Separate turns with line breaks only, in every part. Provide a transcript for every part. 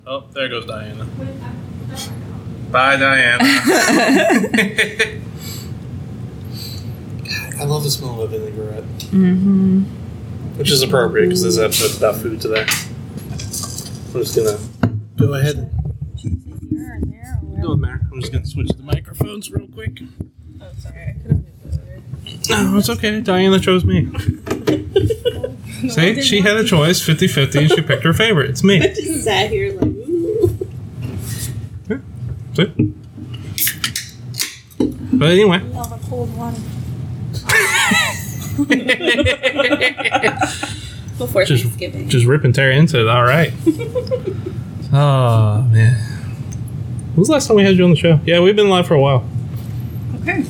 Oh, there goes Diana. Bye, Diana. God, I love the smell of a vinaigrette. Mm-hmm. Which is appropriate because this episode's about food today. I'm just gonna go ahead and doesn't matter. I'm just gonna switch the microphones real quick.
Oh, sorry, I could have moved over.
No, it's okay. Diana chose me. See, she had a choice, 50-50, and she picked her favorite. It's me.
I just sat here like, ooh.
Yeah. See? But anyway.
I love a cold one. Before Thanksgiving.
Just rip and tear into it. All right. Oh, man. When was the last time we had you on the show? Yeah, we've been live for a while.
Okay.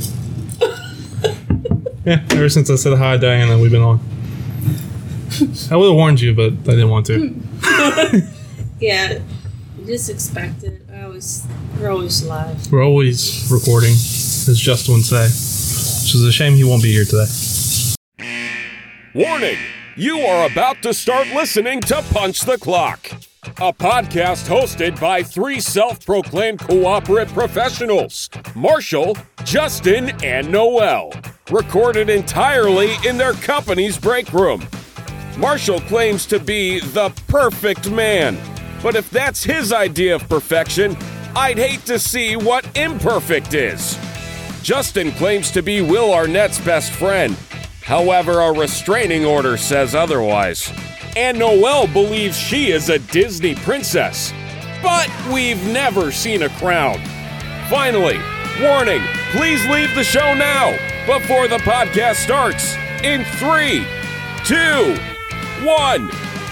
Yeah, ever since I said hi, Diana, we've been on. I would have warned you, but I didn't want to.
Yeah, just expect it. We're always live.
We're always recording, as Justin would say. Which is a shame he won't be here today.
Warning! You are about to start listening to Punch the Clock, a podcast hosted by three self-proclaimed cooperate professionals, Marshall, Justin, and Noel, recorded entirely in their company's break room. Marshall claims to be the perfect man, but if that's his idea of perfection, I'd hate to see what imperfect is. Justin claims to be Will Arnett's best friend. However, a restraining order says otherwise. And Noelle believes she is a Disney princess. But we've never seen a crown. Finally, warning, please leave the show now before the podcast starts. In 3, 2, 1.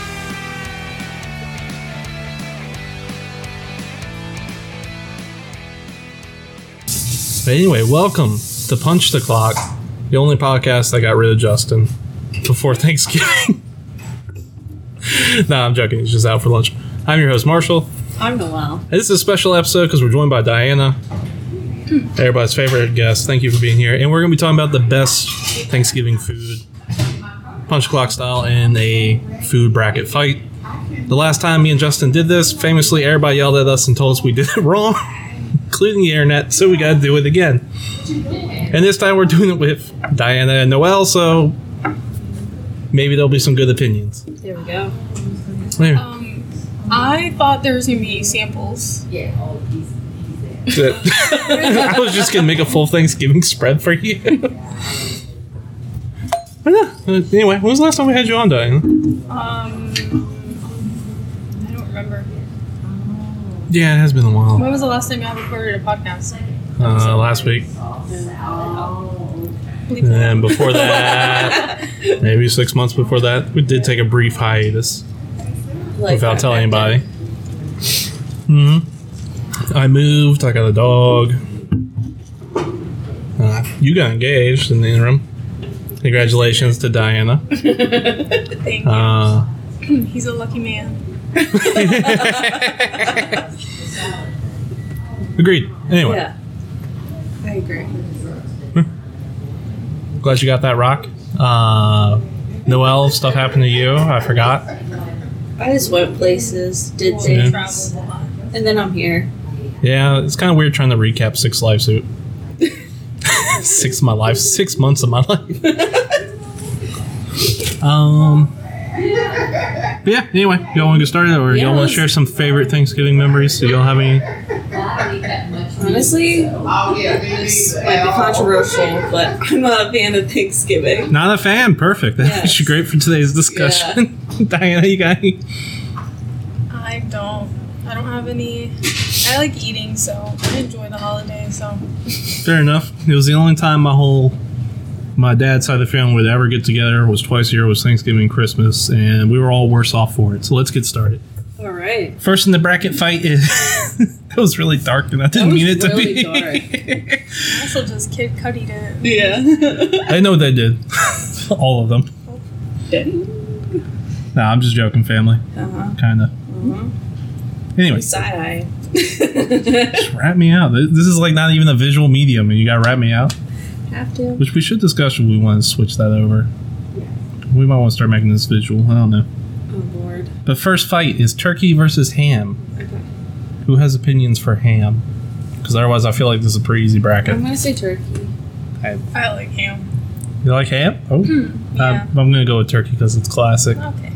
But anyway, welcome to Punch the Clock, the only podcast that got rid of Justin before Thanksgiving. Nah, I'm joking. He's just out for lunch. I'm your host, Marshall.
I'm Noelle.
And this is a special episode because we're joined by Diana, everybody's favorite guest. Thank you for being here. And we're going to be talking about the best Thanksgiving food, Punch Clock style, in a food bracket fight. The last time me and Justin did this, famously, everybody yelled at us and told us we did it wrong, including the internet, so we got to do it again. And this time we're doing it with Diana and Noelle, so maybe there'll be some good opinions.
There we go.
I thought there was going to be samples.
I was just going to make a full Thanksgiving spread for you. Anyway, when was the last time we had you on, Diana?
I don't remember.
Yeah, it has been a while.
When was the last time you recorded a podcast?
Last week. And before that, maybe 6 months before that, we did take a brief hiatus without telling anybody. I moved. I got a dog. You got engaged in the interim. Congratulations to Diana.
Thank you. He's a lucky man.
Agreed. Anyway.
Yeah. I agree.
Glad you got that rock. Noelle, stuff happened to you. I forgot.
I just went places, did things,
Traveled a lot.
and then I'm here.
Yeah, it's kind of weird trying to recap 6 life suit. 6 of my life. 6 months of my life. But yeah, anyway, y'all want to get started, or y'all want to share some favorite Thanksgiving memories? Do y'all have any?
Honestly, this might be controversial, but I'm not a fan of Thanksgiving.
Not a fan. Perfect. That's great for today's discussion. Yeah. Diana, you got any?
I don't have any. I like eating, so I enjoy the holidays. So
Fair enough. It was the only time my dad's side of the family would ever get together. Was twice a year. Was Thanksgiving and Christmas, and we were all worse off for it. So let's get started.
All right.
First in the bracket fight is that was really dark, and I didn't mean it to be.
Dark.
also just Kid Cudi did.
Yeah.
I know they did. All of them. Nah, I'm just joking, family. Kind of. Anyway.
Side eye.
Just wrap me out. This is like not even a visual medium, and you gotta wrap me out.
Have to.
Which we should discuss if we want to switch that over. We might want to start making this visual. I don't know.
Oh, Lord.
But first fight is turkey versus ham.
Okay.
Who has opinions for ham? Because otherwise, I feel like this is a pretty easy bracket.
I'm gonna say turkey.
I like ham.
You like ham? Oh,
Yeah.
I'm gonna go with turkey because it's classic.
Okay.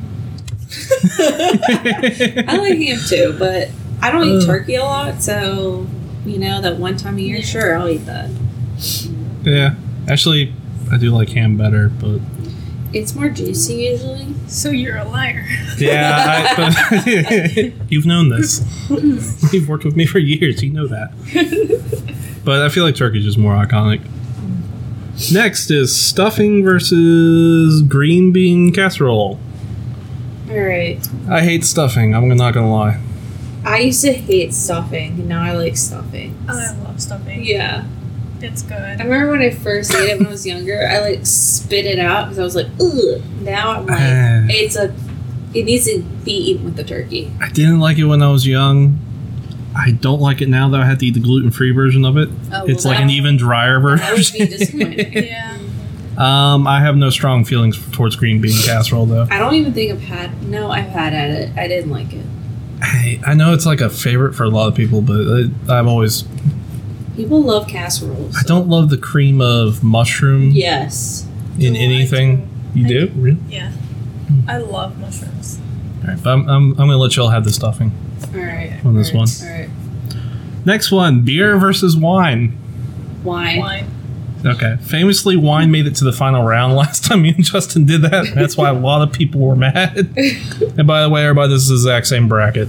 I like ham too, but I don't eat turkey a lot, so that one time a year, sure, I'll eat that.
Yeah, actually, I do like ham better, but
It's more juicy usually.
So you're a liar.
yeah, you've known this. You've worked with me for years. You know that. But I feel like turkey's just more iconic. Next is stuffing versus green bean casserole.
All right.
I hate stuffing. I'm not gonna lie.
I used to hate stuffing, and now I like stuffing.
I love stuffing.
Yeah.
It's good.
I remember when I first ate it when I was younger, I like spit it out because I was like, ugh. Now I'm like, it needs to be eaten with the turkey.
I didn't like it when I was young. I don't like it now that I had to eat the gluten-free version of it.
Oh,
It's like an even drier
That would
version.
be disappointing.
Yeah.
I have no strong feelings towards green bean casserole though.
I don't even think I've had at it. I didn't like it.
I know it's like a favorite for a lot of people, but I've always
People love casseroles.
I don't love the cream of mushroom
Yes.
in
Oh,
anything. You do? Really?
Yeah. I love mushrooms.
All right, but I'm gonna let y'all have the stuffing
All right.
on this one.
All right.
Next one: beer versus wine.
Wine.
Wine.
Okay. Famously, wine made it to the final round last time me and Justin did that. That's why a lot of people were mad. And by the way, everybody, this is the exact same bracket.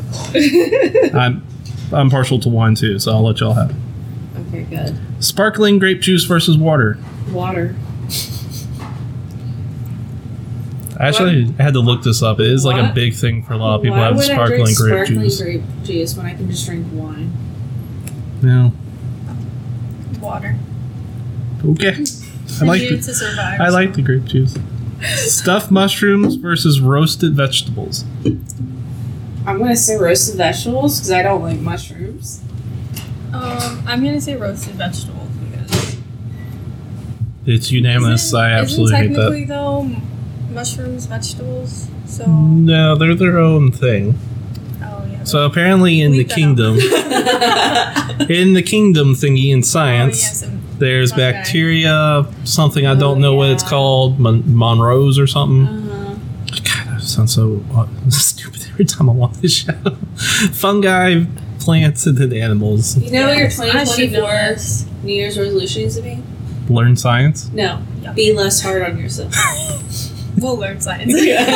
I'm partial to wine too, so I'll let y'all have it.
Okay, good.
Sparkling grape juice versus water.
Water.
Actually, I had to look this up. It is like a
What?
big thing for a lot of people
Why
to have
would I
sparkling
drink
grape
sparkling
juice.
grape juice when I can just drink wine?
No.
Water.
Okay.
I need to survive.
I like the grape juice. Stuffed mushrooms versus roasted vegetables.
I'm gonna say roasted vegetables because I don't like mushrooms.
I'm gonna say roasted vegetables because
It's unanimous. I absolutely hate
isn't technically
that.
though mushrooms vegetables. So
No, they're their own thing.
oh yeah.
So apparently in the
Leave that
kingdom, in the kingdom thingy in
oh,
science,
yes, and
there's
Okay.
bacteria, something I don't know what it's
yeah.
called, Monroe's or something.
Uh-huh.
God, that sounds so stupid every time I watch this show. Fungi, plants, and then animals.
You know what your
Yes, I should know
2024
this.
New Year's resolution needs to be?
Learn science.
No.
Yeah.
Be less hard on yourself.
We'll learn science.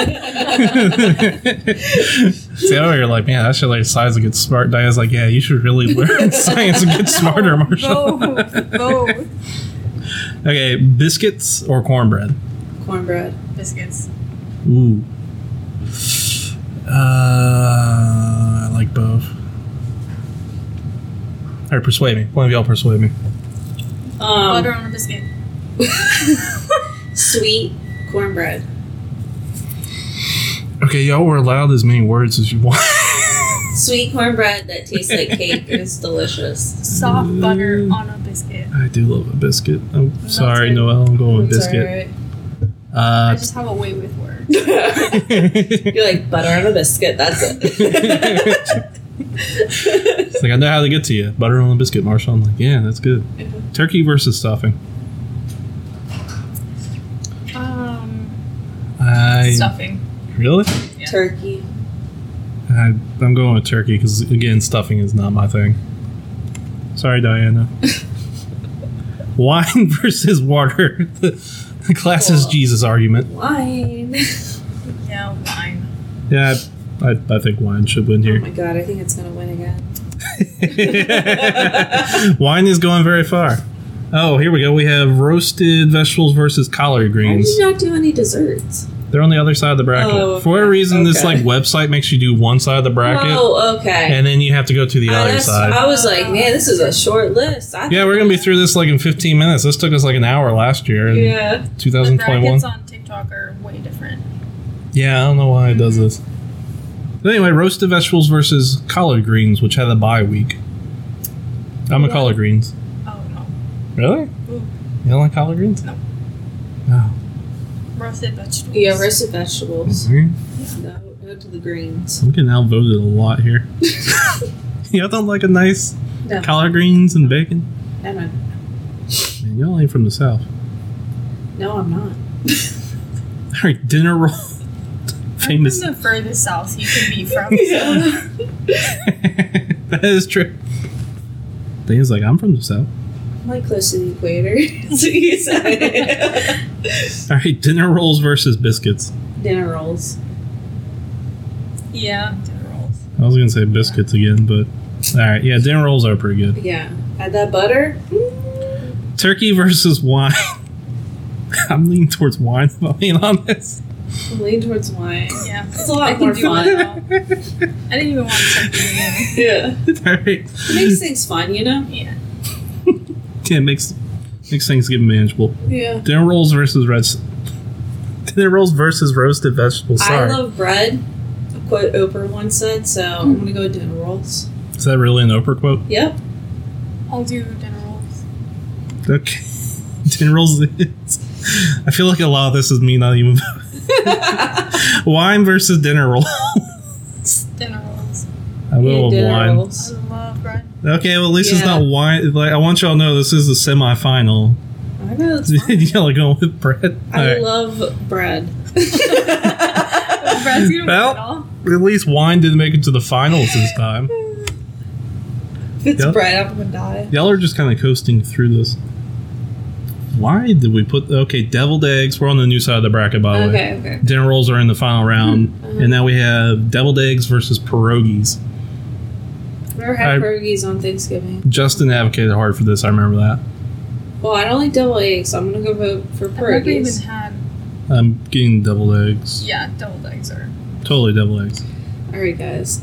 See, over here, like, man, I should learn science and get smart. Diana's like, yeah, you should really learn science and get smarter, Marshall.
Both.
Okay, biscuits or cornbread?
Cornbread.
Biscuits.
Ooh. I like both. All right, persuade me. One of y'all persuade me.
Butter on a biscuit.
Sweet cornbread.
Okay, y'all were allowed as many words as you want.
Sweet cornbread that tastes like cake and is delicious.
Soft butter on a biscuit.
I do love a biscuit. I'm
That's
sorry,
it.
Noelle. I'm going with
It's
biscuit.
alright.
I just have a way with words.
You're like butter on a biscuit. That's it.
It's like, I know how to get to you. Butter on a biscuit, Marshall. I'm like, yeah, that's good. Turkey versus stuffing.
Stuffing.
Really?
Yeah.
Turkey.
I'm going with turkey because, again, stuffing is not my thing. Sorry, Diana. Wine versus water. The class's
Cool.
Jesus argument.
Wine.
Yeah, wine.
Yeah, I think wine should win
Oh
here.
my god, I think it's gonna win again.
Wine is going very far. Oh, here we go. We have roasted vegetables versus collard
Why
greens.
did you not do any desserts?
They're on the other side of the bracket.
Oh,
For whatever reason, this
okay.
like website makes you do one side of the bracket,
Oh, okay.
and then you have to go to the other side.
I was like, man, this is a short list.
Yeah, we're gonna be through this like in 15 minutes. This took us like an hour last year in
Yeah.
The
2021.
brackets on TikTok are way different.
Yeah, I don't know why it does this. But anyway, roasted vegetables versus collard greens, which had a bye week. I'm a collard greens.
Oh no.
Really?
Ooh.
You don't like collard greens?
No.
Oh.
Roasted vegetables.
Yeah, roasted vegetables.
Mhm.
That would to the greens.
I'm getting outvoted a lot here. Y'all don't like a nice
No.
collard greens and bacon?
No, no.
Man, y'all ain't from the South.
No, I'm not.
All right, dinner roll. Famous.
I'm from the furthest south you can be from.
That is true. Thing is, like, I'm from the South.
I'm like close to the equator. That's what you said.
All right, dinner rolls versus biscuits.
Dinner rolls.
Yeah, dinner rolls.
I was gonna say biscuits again, but all right, yeah, dinner rolls are pretty good.
Yeah. Add that butter.
Turkey versus wine. I'm leaning towards wine, if I'm being honest.
Lean towards wine.
Yeah.
It's a lot
I
more
can do
fun.
it though. I didn't even want something again.
Yeah.
All right,
It makes things fun, you know?
Yeah.
yeah, it makes Thanksgiving manageable.
Yeah.
Dinner rolls versus roasted vegetables.
I
Sorry,
love bread. A quote Oprah once said, so I'm gonna go with dinner rolls.
is that really an Oprah quote?
Yep.
I'll do dinner rolls.
Okay, dinner rolls. I feel like a lot of this is me not even. Wine versus dinner roll.
Dinner rolls.
I will
dinner
wine.
rolls.
I love bread.
Okay, well at least it's
Yeah.
not wine. Like I want y'all to know this is the semifinal.
I know that's fine.
Y'all are going with bread.
I
Alright.
love bread.
Bread's gonna
Well,
win it all.
At least wine didn't make it to the finals this time.
If it's
Yep.
bread, I'm gonna die.
Y'all are just kind of coasting through this. Why did we put... Okay, deviled eggs. We're on the new side of the bracket, by the way.
Okay.
Dinner rolls are in the final round. And now we have deviled eggs versus pierogies.
Never had pierogies on Thanksgiving.
Justin advocated hard for this. I remember that.
Well, I don't like deviled eggs, so I'm gonna go vote for
I've never even
pierogies.
had.
I'm getting deviled eggs.
Yeah, deviled eggs are.
Totally deviled eggs.
All right, guys.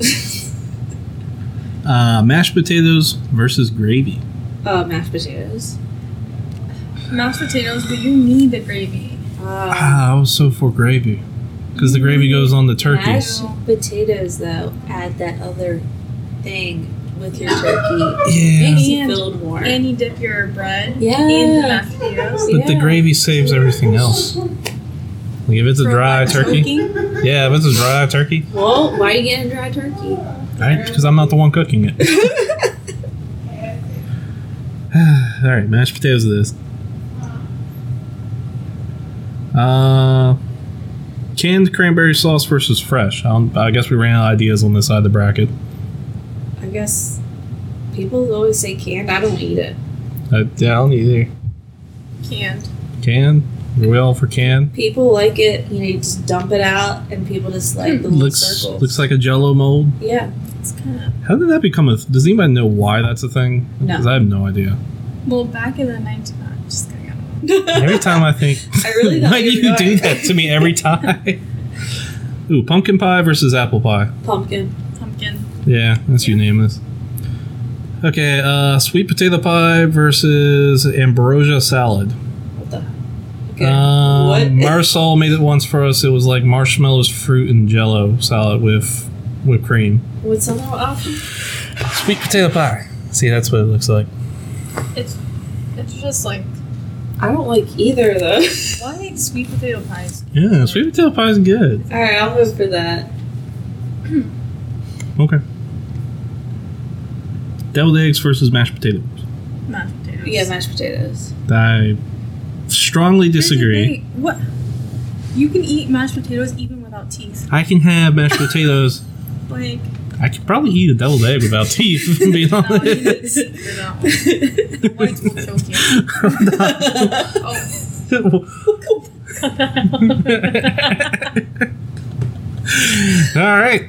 Mashed potatoes versus gravy.
Mashed potatoes.
Mashed potatoes, but you need the gravy.
I was so for gravy. Because the gravy goes on the turkey.
Mashed potatoes, though, add that other thing with your turkey.
Yeah.
Makes you
And-
feel more.
And you dip your bread
Yeah.
in the mashed potatoes.
But the
Yeah.
gravy saves everything else. Like if it's a
For,
dry
like,
turkey.
cooking.
Yeah, if it's a dry turkey.
Well, why are you getting dry turkey?
Right? Because I'm not the one cooking it. Alright, mashed potatoes it is. Canned cranberry sauce versus fresh. I guess we ran out of ideas on this side of the bracket.
I guess people always say canned. I don't eat it.
Yeah, I don't either.
Canned.
Canned? Are we all for canned?
People like it. You know, you just dump it out, and people just like the little circles.
Looks like a Jell-O mold.
Yeah.
It's kind of.
How did that become a... Does anybody know why that's a thing?
No.
Because I have no idea.
Well, back in the 19. I'm just kidding. I don't know.
Every time I think...
I really thought
why do
you
you
were
do
going.
that to me every time? Ooh, pumpkin pie versus apple pie.
Pumpkin.
Pumpkin.
Yeah, that's unanimous. Okay, sweet potato pie versus ambrosia salad.
What the? Okay. What?
Marisol made it once for us. It was like marshmallows, fruit, and Jell-O salad with whipped cream.
What's the other option?
Sweet potato pie. See, that's what it looks like.
It's just like
I don't like either though.
why sweet potato pies?
Yeah, sweet potato pie is good.
All right, I'll go for that.
Okay. Deviled eggs versus mashed potatoes.
Mashed potatoes.
Yeah, mashed potatoes.
I strongly
Here's the
disagree.
thing, what? You can eat mashed potatoes even without teeth.
I can have mashed potatoes.
Like,
I could probably eat a deviled egg without teeth, if I'm being
no, you need the
honest.
teeth for that one. The whites will choke you.
All right.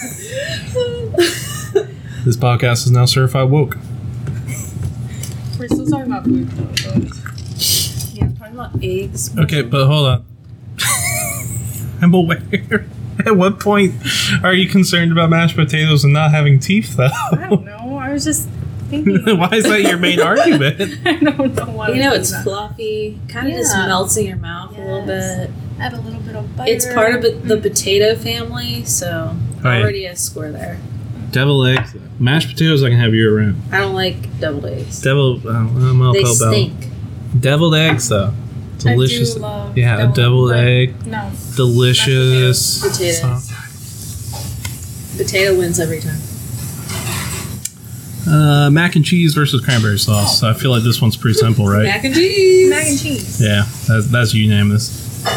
This podcast is now certified woke.
We're still talking about food though.
Yeah, I'm talking about eggs.
Okay, but hold on. I'm aware. At what point are you concerned about mashed potatoes and not having teeth, though?
I don't know. I was just thinking.
Why is that your main argument?
I don't know why.
You know, it's
that.
fluffy. Kind of just
Yeah.
melts in your mouth a little
Yes.
bit.
Add a little bit of butter.
It's part of the potato family, so
Right.
already a score there.
Deviled eggs. Mashed potatoes I can have year round.
I don't like deviled eggs.
Deviled,
They stink.
Deviled eggs, though. Delicious.
I do love
Yeah, a deviled egg.
No.
Delicious.
Potatoes. Potato wins every time.
Mac and cheese versus cranberry sauce. I feel like this one's pretty simple, right?
Mac and cheese.
Mac and cheese.
Yeah, that's unanimous.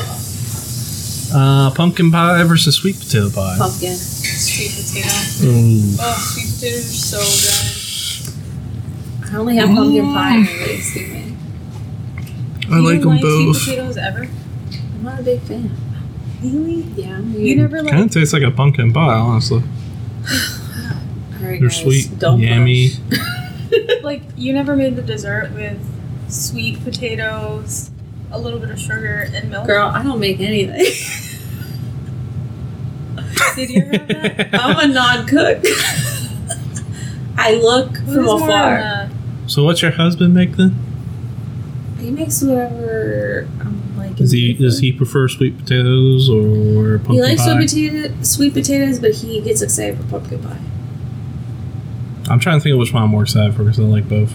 Pumpkin pie versus sweet potato pie.
Pumpkin.
Sweet potato.
Ooh.
Oh, sweet potatoes are so good.
I only have pumpkin pie and Thanksgiving.
I like them both.
Sweet potatoes ever?
I'm not a big fan.
Really?
Yeah.
You never
Kind of tastes like a pumpkin pie, honestly.
Alright,
They're
guys,
sweet,
don't
yummy.
like you never made the dessert with sweet potatoes, a little bit of sugar and milk.
Girl, I don't make anything.
Did you ever have that?
I'm a non-cook. I look
Who's
from
more
afar.
on
So what's your husband make then?
He makes whatever I'm like.
Does he prefer sweet potatoes or pumpkin
He likes
pie?
sweet potatoes, but he gets excited for pumpkin pie.
I'm trying to think of which one I'm more excited for because I like both.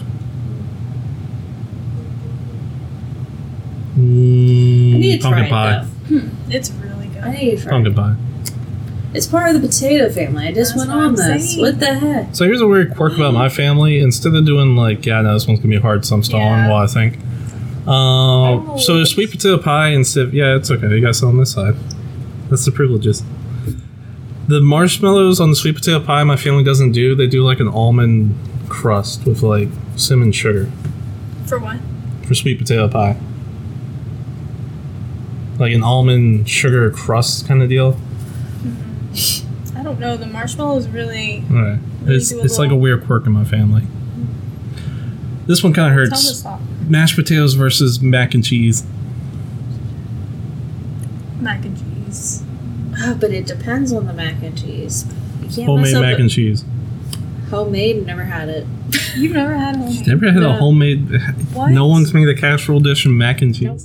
I need to
Pumpkin
try
pie.
it though.
It's really good.
I need to try
Pumpkin
it.
pie.
It's part of the potato family. I just
That's
went
what
on
I'm
this.
saying.
What the heck?
So here's a weird quirk about my family. Instead of doing like, yeah, no, this one's gonna be hard, so I'm stalling
Yeah.
while I think. So there's sweet potato pie instead. Yeah, it's okay. You got some on this side. That's the privileges. The marshmallows on the sweet potato pie, my family doesn't do. They do like an almond crust with like cinnamon sugar
For what?
for sweet potato pie. Like an almond sugar crust kind of deal.
I don't know. The marshmallows really.
All right, it's
do a
like a
little-
weird quirk in my family. This one kind of
Tell
hurts.
us that.
Mashed potatoes versus mac and cheese.
Mac and cheese.
Oh, but it depends on the mac and cheese. You can't
Homemade
mess up
mac
with-
and cheese.
Homemade, never had it.
You've never had homemade.
Never had a
No.
homemade.
What?
No one's made a casserole dish from mac and cheese.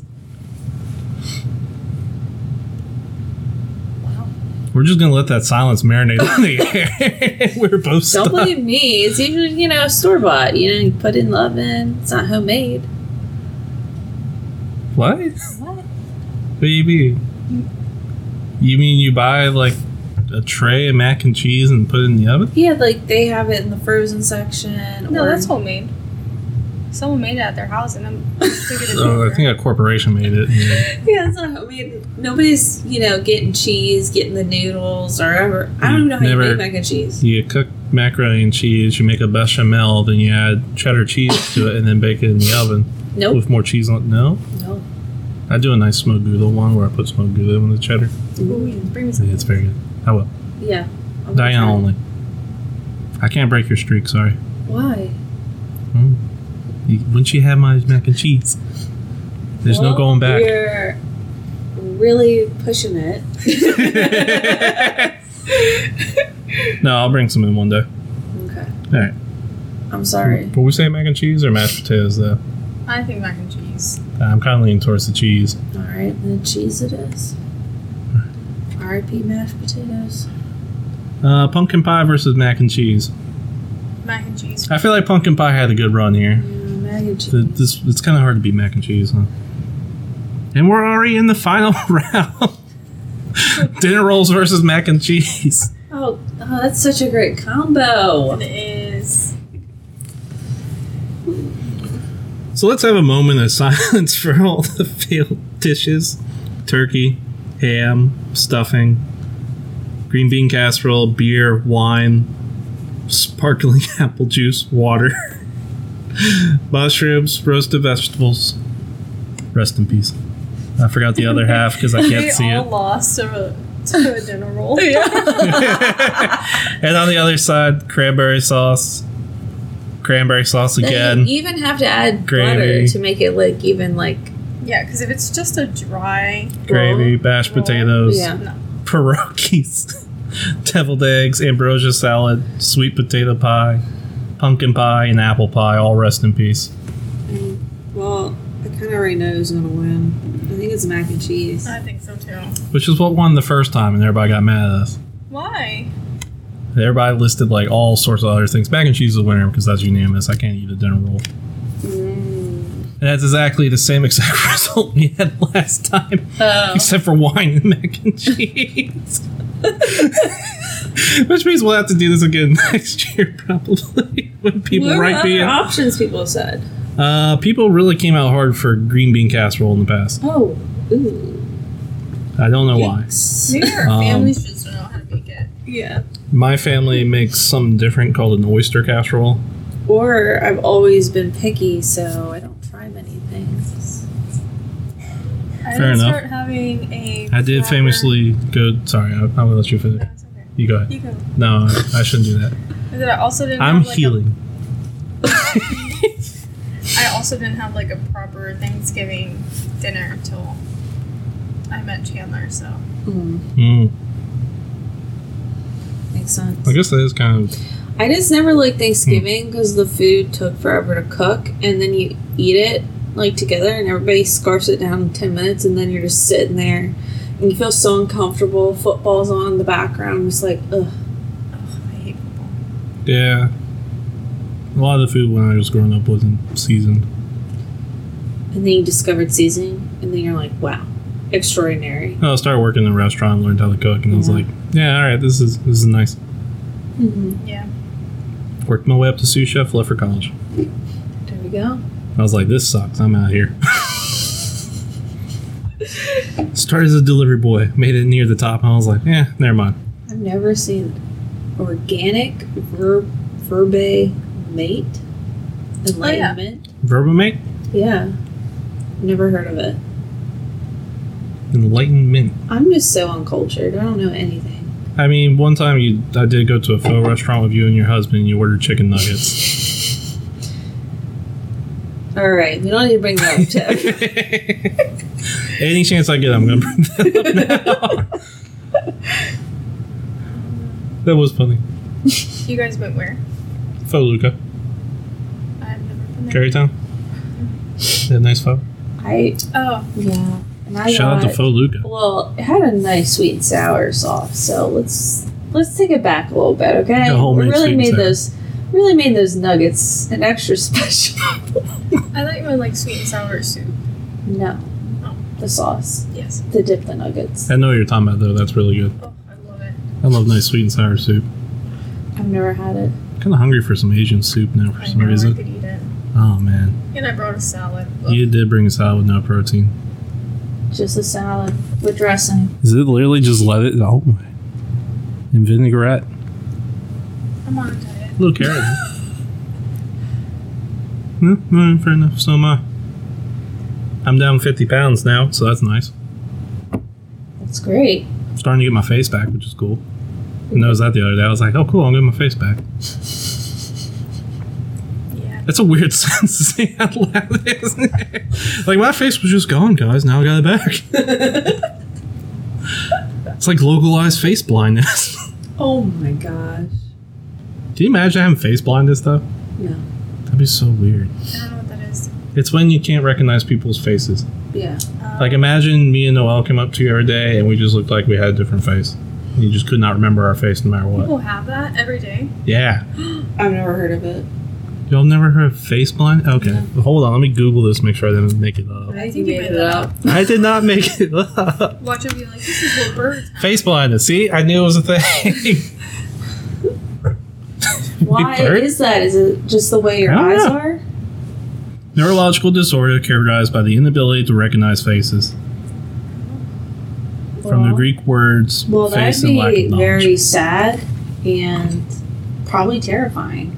Wow.
We're just gonna let that silence marinate on the air. We're both
Don't
stuck.
blame me. It's usually, store bought. You put it in the oven. It's not homemade.
What?
What?
What do you mean? You mean you buy like a tray of mac and cheese and put it in the oven?
Yeah, like they have it in the frozen section.
No,
or
that's homemade. Someone made it at their house and then took it
Oh,
over.
I think a corporation made it. Yeah.
Yeah, it's not homemade. Nobody's, getting cheese, getting the noodles, or ever. I don't even know how
Never-
you make mac and cheese.
You cook macaroni and cheese, you make a bechamel, then you add cheddar cheese to it, and then bake it in the oven
Nope.
with more cheese on it. No?
No.
I do a nice smoked Gouda one where I put smoked Gouda in the cheddar.
Ooh, bring me some.
Yeah, it's very good. I will.
Yeah. I'm
Diane
trying.
only. I can't break your streak, sorry.
Why?
Wouldn't you have my mac and cheese? There's no
Well,
going back.
You're really pushing it.
No, I'll bring some in one day.
Okay.
All right.
I'm sorry.
But we say mac and cheese or mashed potatoes, though?
I think mac and cheese.
I'm kind of leaning towards the cheese.
All right, then cheese it is. R.I.P. mashed potatoes.
Pumpkin pie versus mac and cheese.
Mac and cheese.
I feel like pumpkin pie had a good run here.
Yeah, mac and cheese.
It's kind of hard to beat mac and cheese, huh? And we're already in the final round. Dinner rolls versus mac and cheese.
Oh, that's such a great combo.
It is.
So let's have a moment of silence for all the failed dishes. Turkey, ham, stuffing, green bean casserole, beer, wine, sparkling apple juice, water, mushrooms, roasted vegetables. Rest in peace. I forgot the other half because I
They
can't see
all
it.
lost to a dinner roll.
And on the other side, cranberry sauce again.
You even have to add
Gravy.
butter to make it look even like.
Yeah, because if it's just a dry,
Gravy, mashed
roll.
potatoes,
Yeah.
no.
pierogies, deviled eggs, ambrosia salad, sweet potato pie, pumpkin pie, and apple pie. All rest in peace.
Well, I kind of already know who's gonna win. I think it's mac and cheese.
I think so too.
Which is what won the first time, and everybody got mad at us.
Why?
Everybody listed like all sorts of other things. Mac and cheese is the winner because that's unanimous. I can't eat a dinner roll. And that's exactly the same exact result we had last time,
Oh.
except for wine and mac and cheese. Which means we'll have to do this again next year, probably. When people
What
write me
other
in.
options people said?
People really came out hard for green bean casserole in the past.
Oh, ooh.
I don't know why.
Yikes.
Maybe our families just don't know how to make it.
Yeah.
My family makes something different called an oyster casserole.
Or I've always been picky, so I don't try many things.
I
Fair
did
enough.
start having a.
I did
proper-
famously go. Sorry, I'm going to let you finish.
No, it's okay.
You go ahead.
You go.
No, I shouldn't do that.
And then I also didn't.
I'm
have, like,
healing.
I also didn't have like a proper Thanksgiving dinner until I met Chandler. So
Mm.
Makes sense.
I guess that is kind of.
I just never liked Thanksgiving because the food took forever to cook, and then you eat it like together, and everybody scarfs it down in 10 minutes, and then you're just sitting there, and you feel so uncomfortable. Football's on in the background, just like ugh.
I hate football.
Yeah. A lot of the food when I was growing up wasn't seasoned.
And then you discovered seasoning, and then you're like, wow, extraordinary.
I started working in a restaurant, learned how to cook, and I was
Yeah.
like, yeah, all right, this is nice.
Mm-hmm.
Yeah.
Worked my way up to sous chef, left for college.
There we go.
I was like, this sucks. I'm out of here. Started as a delivery boy, made it near the top, and I was like, never mind.
I've never seen organic verbe mate. Enlightenment.
Verbamate?
Yeah. Never heard of it.
Enlightenment.
I'm just so uncultured. I don't know anything.
I mean, one time I did go to a pho restaurant with you and your husband, and you ordered chicken nuggets.
All right, we don't need to bring that up, Jeff.
Any chance I get, I'm going to bring that up now. That was funny.
You guys went where?
Pho Luca,
I've never been there.
Carytown. Yeah, nice pho.
Oh,
Yeah. And I
Shout out to
got,
Pho Luca.
well, it had a nice sweet and sour sauce, so let's take it back a little bit, okay?
A homemade
We
sweet and
really made those nuggets an extra special.
I thought you meant like sweet and sour soup.
No.
Oh.
The sauce.
Yes.
To dip the nuggets.
I know what you're talking about, though. That's really good.
Oh, I love it.
I love nice sweet and sour soup.
I've never had it.
Kind of hungry for some Asian soup now for
I
some
know I
reason.
could eat it.
Oh, man.
And I brought a salad. Ugh.
You did bring a salad with no protein.
Just a salad with dressing.
Is it literally just let it? Oh, my. And vinaigrette.
I'm on a diet.
A little carrot. Fair enough. So am I. I'm down 50 pounds now, so that's nice.
That's great.
I'm starting to get my face back, which is cool. I noticed that the other day. I was like, oh, cool, I'm getting my face back.
Yeah.
That's a weird sentence to say out loud, isn't it? Like, my face was just gone, guys. Now I got it back. It's like localized face blindness.
Oh my gosh.
Can you imagine having face blindness, though?
No.
That'd be so weird.
I don't know what that is.
It's when you can't recognize people's faces.
Yeah.
Like, imagine me and Noelle came up to you every day and we just looked like we had a different face. And you just could not remember our face no matter what.
People have that every day.
Yeah.
I've never heard of it.
Y'all never heard of face blind? Okay. Well, hold on. Let me Google this, make sure I didn't make it up.
I think you made that up.
I did not make it up.
Watch it be like, this is what birds have.
Face blindness. See? I knew it was a thing.
Why
bird?
is that? Is it just the way your
I don't
eyes
know.
are?
Neurological disorder characterized by the inability to recognize faces. From the
Well-
Greek words
Well,
face
that'd
and lack
be
of knowledge.
very sad and probably terrifying.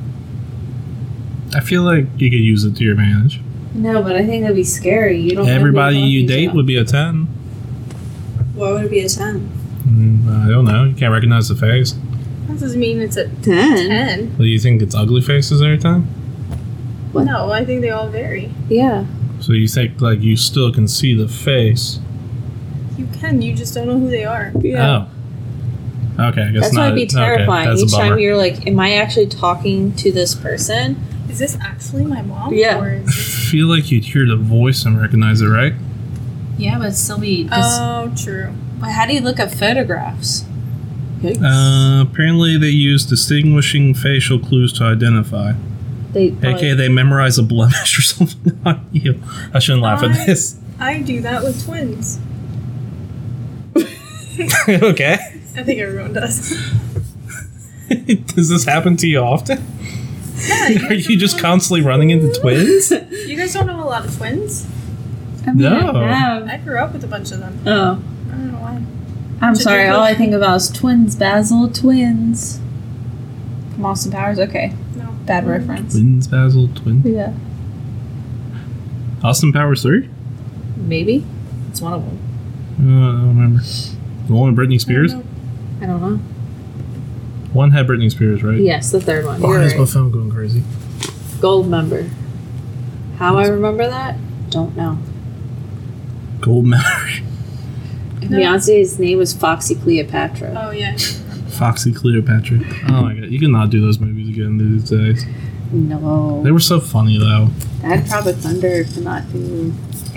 I feel like you could use it to your advantage.
No, but I think that'd be scary. You don't. know who
Everybody
you're
you
talking
date
to.
would be a 10.
Why would it be a 10?
I don't know. You can't recognize the face.
That doesn't mean it's a
10?
10.
Do you think it's ugly faces every time?
What?
No, I think they all vary.
Yeah.
So you think like you still can see the face?
You can, you just don't know who they are.
Yeah.
Oh. Okay, I guess
That's
not.
why it'd be terrifying.
Okay, that's
Each
a bummer.
time you're like, am I actually talking to this person?
Is this actually my mom?
Yeah.
Or is
I
this...
feel like you'd hear the voice and recognize it, right?
Yeah, but it'd still be.
Oh, true.
But how do you look at photographs?
Apparently, they use distinguishing facial clues to identify.
They
They memorize a blemish or something on you. I shouldn't laugh at this.
I do that with twins.
Okay.
I think everyone does.
Does this happen to you often?
Yeah,
Are you just constantly running into twins?
you guys don't know a lot of twins?
I mean,
No.
I have.
I grew up with a bunch of them.
Oh,
I don't know why.
I'm
Should
sorry.
you
All
put-
I think about is twins. Basil twins. From Austin Powers. Okay,
No.
bad reference.
Twins, Basil, twins.
Yeah,
Austin Powers 3?
maybe. It's one of them.
I don't remember. The one with Britney Spears?
I don't know.
One had Britney Spears, right?
Yes, the third one.
Why
You're
is my
right.
phone going crazy?
Gold member. How I remember that? Don't know.
Gold memory.
Beyonce's name was Foxy Cleopatra.
Oh, yeah.
Foxy Cleopatra. Oh my god. You cannot do those movies again these days.
No.
They were so funny, though.
That Tropic Thunder cannot do.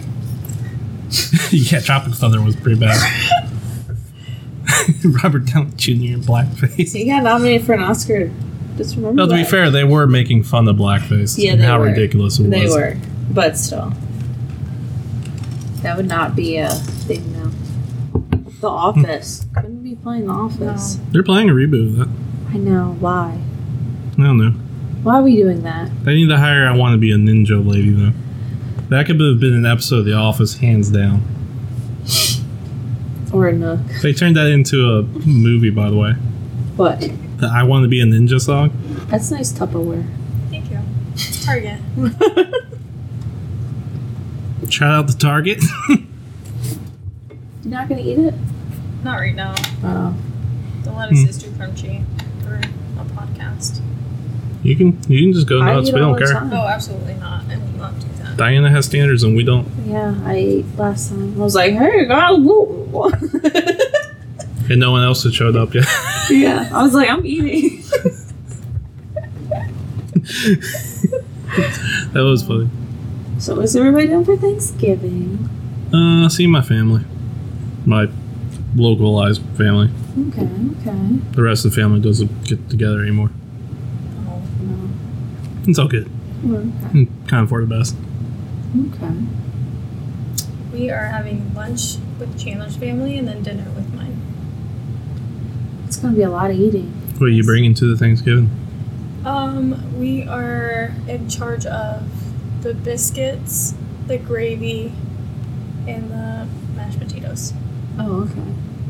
Yeah, Tropic Thunder was pretty bad. Robert Downey Jr. in blackface.
He got nominated for an Oscar. Just remember
No, to be
that.
fair, they were making fun of blackface.
Yeah,
and
they
how
were.
ridiculous it
They
was.
were. But still. That would not be a thing now. The Office. Couldn't be playing The Office.
They're playing a reboot of that.
I know. Why?
I don't know.
Why are we doing that?
They need to hire I Want to Be a Ninja lady, though. That could have been an episode of The Office, hands down.
Or a Nook.
They turned that into a movie, by the way.
What?
The I Want to Be a Ninja song.
That's nice Tupperware.
Thank you. Target.
Shout out to Target.
You're not gonna eat it?
Not right now.
Oh.
The lettuce is too crunchy for a podcast.
You can just go
I
nuts.
eat
We
all
don't
the
care.
time.
Oh, absolutely not. I will not do that.
Diana has standards and we don't.
Yeah, I ate last time. I was like, hey, guys, whoa.
And no one else had showed up yet.
Yeah, I was like, I'm eating.
That was funny.
So, what's everybody doing for Thanksgiving?
See my family. My localized family.
Okay, okay.
The rest of the family doesn't get together anymore.
Oh.
No.
It's all good.
Okay.
Kind of for the best.
Okay.
We are having lunch with Chandler's family and then dinner with mine.
It's gonna be a lot of eating.
What are you bringing to the Thanksgiving?
We are in charge of the biscuits, the gravy, and the mashed potatoes.
Oh, okay.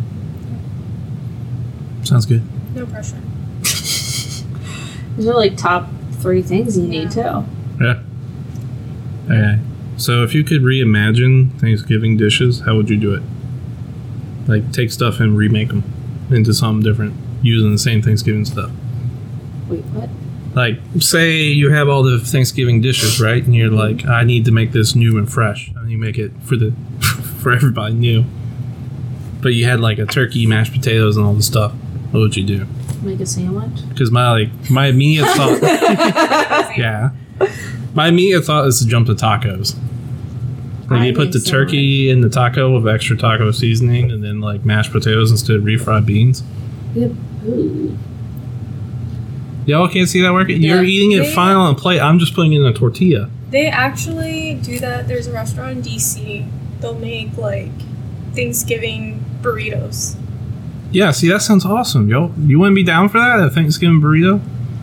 Sounds good.
No pressure.
Those are like top 3 things you need too.
Yeah. Okay. So if you could reimagine Thanksgiving dishes, how would you do it? Like take stuff and remake them into something different using the same Thanksgiving stuff.
Wait, what?
Like, say you have all the Thanksgiving dishes, right? And you're like, I need to make this new and fresh. And you make it for the for everybody new. But you had like a turkey, mashed potatoes, and all the stuff. What would you do?
Make a sandwich?
Because my immediate thought, yeah, my immediate thought is to jump to tacos. Like
I
you put
make
the turkey in the taco with extra taco seasoning, and then like mashed potatoes instead of refried beans.
Yep. Ooh.
Y'all can't see that working.
Yeah.
You're eating it
They-
fine on a plate. I'm just putting it in a tortilla.
They actually do that. There's a restaurant in DC. They'll make like Thanksgiving burritos.
Yeah, see, that sounds awesome, yo. You wouldn't be down for that? A Thanksgiving burrito?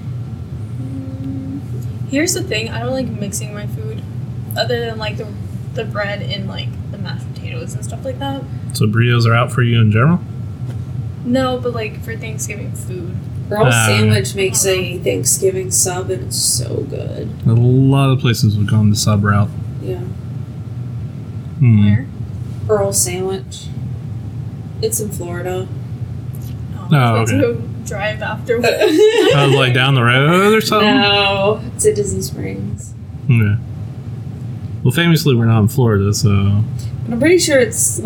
Here's the thing, I don't like mixing my food other than like the bread and like the mashed potatoes and stuff like that.
So burritos are out for you in general?
No, but like for Thanksgiving food.
Earl
Ah.
Sandwich makes a Thanksgiving sub and it's so good.
A lot of places have gone the sub route.
Yeah.
Hmm.
Where?
Earl Sandwich. It's in Florida.
Oh,
I was
okay.
to go drive after.
Like down the road or something?
No, it's at Disney Springs.
Yeah. Well, famously, we're not in Florida, so.
But I'm pretty sure it's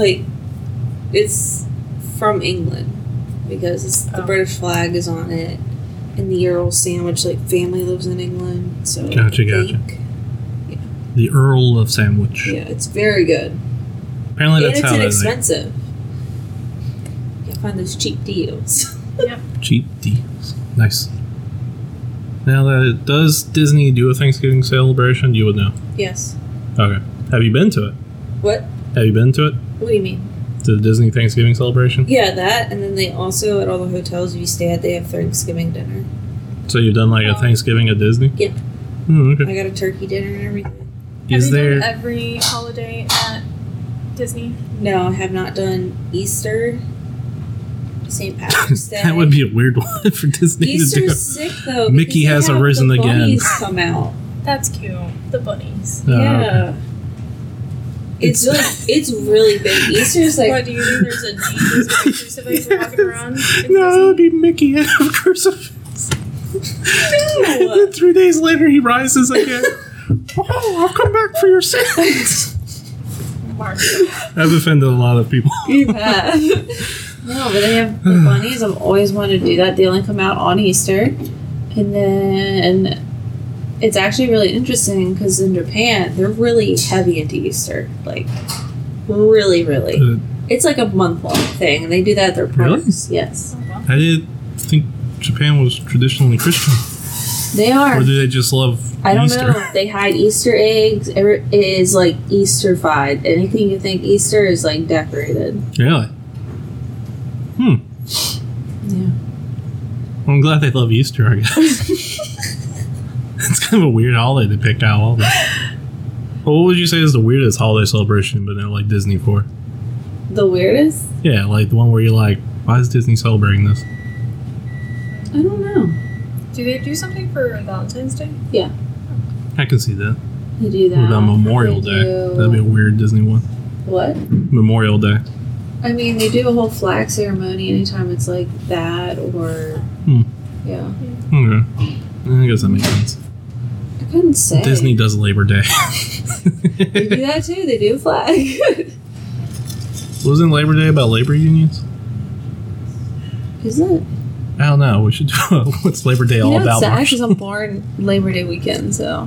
from England because it's the
Oh.
British flag is on it, and the Earl Sandwich family lives in England. So I
Gotcha.
think-
The Earl of Sandwich.
Yeah, it's very good,
Apparently,
and
that's
it's
how they
inexpensive. You can find those cheap deals.
Yep.
cheap deals. Nice. Now, does Disney do a Thanksgiving celebration? You would know.
Yes.
Okay. Have you been to it?
What?
Have you been to it?
What do you mean?
The Disney Thanksgiving celebration?
Yeah, that, and then they also, at all the hotels you stay at, they have Thanksgiving dinner.
So you've done like a Thanksgiving at Disney?
Yeah.
Okay.
I got a turkey dinner and everything.
Is
have you
there...
done every holiday at Disney?
No, I have not done Easter, St. Patrick's Day.
That would be a weird one for Disney to do.
Easter's sick, though.
Mickey
because
has
they have
arisen
the
again.
bunnies come out.
That's cute. The bunnies.
Yeah. It's really big. Easter's like...
What, do you think there's a Jesus with a crucifix walking around?
No, it would be Mickey and a crucifix. And then 3 days later, he rises again. Oh, I've come back for your sins.
Mark.
I've offended a lot of people.
You have. No, but they have the bunnies. I've always wanted to do that. They only come out on Easter. And then it's actually really interesting because in Japan, they're really heavy into Easter. Like, really, really. It's like a month-long thing. And they do that at their parks.
Really?
Yes.
I did think Japan was traditionally Christian.
They are.
Or do they just love
I don't
Easter?
know. They hide Easter eggs. It is like Easter-fied. Anything you think Easter is like decorated.
Really?
Yeah.
Well, I'm glad they love Easter, I guess. It's kind of a weird holiday they picked out all that. Well, what would you say is the weirdest holiday celebration but they're like Disney for?
The weirdest?
Yeah, like the one where you're like, why is Disney celebrating this?
I don't know.
Do they do something for Valentine's Day?
Yeah.
I can see that.
They do that.
What about Memorial
They
Day?
do-
That'd be a weird Disney one.
What?
Memorial Day.
I mean, they do a whole flag ceremony anytime it's like that or... Yeah.
Okay. I guess that makes sense.
I couldn't say.
Disney does Labor Day.
They do that too. They do a flag.
Wasn't Labor Day about labor unions?
Is it?
I don't know. We should do a what's Labor Day all about?
It's
Marshall?
because I'm born Labor Day weekend, so...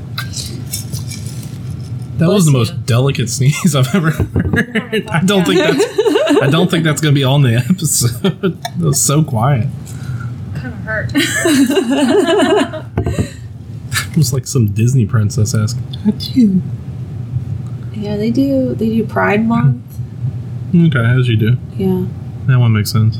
That was the
Bless
most
you.
delicate sneeze I've ever heard. I don't think that's gonna be on the episode. It was so quiet.
Kind of hurt.
It was like some Disney princess asking, "How do you?"
Yeah, they do Pride Month.
Okay, as you do.
Yeah.
That one makes sense.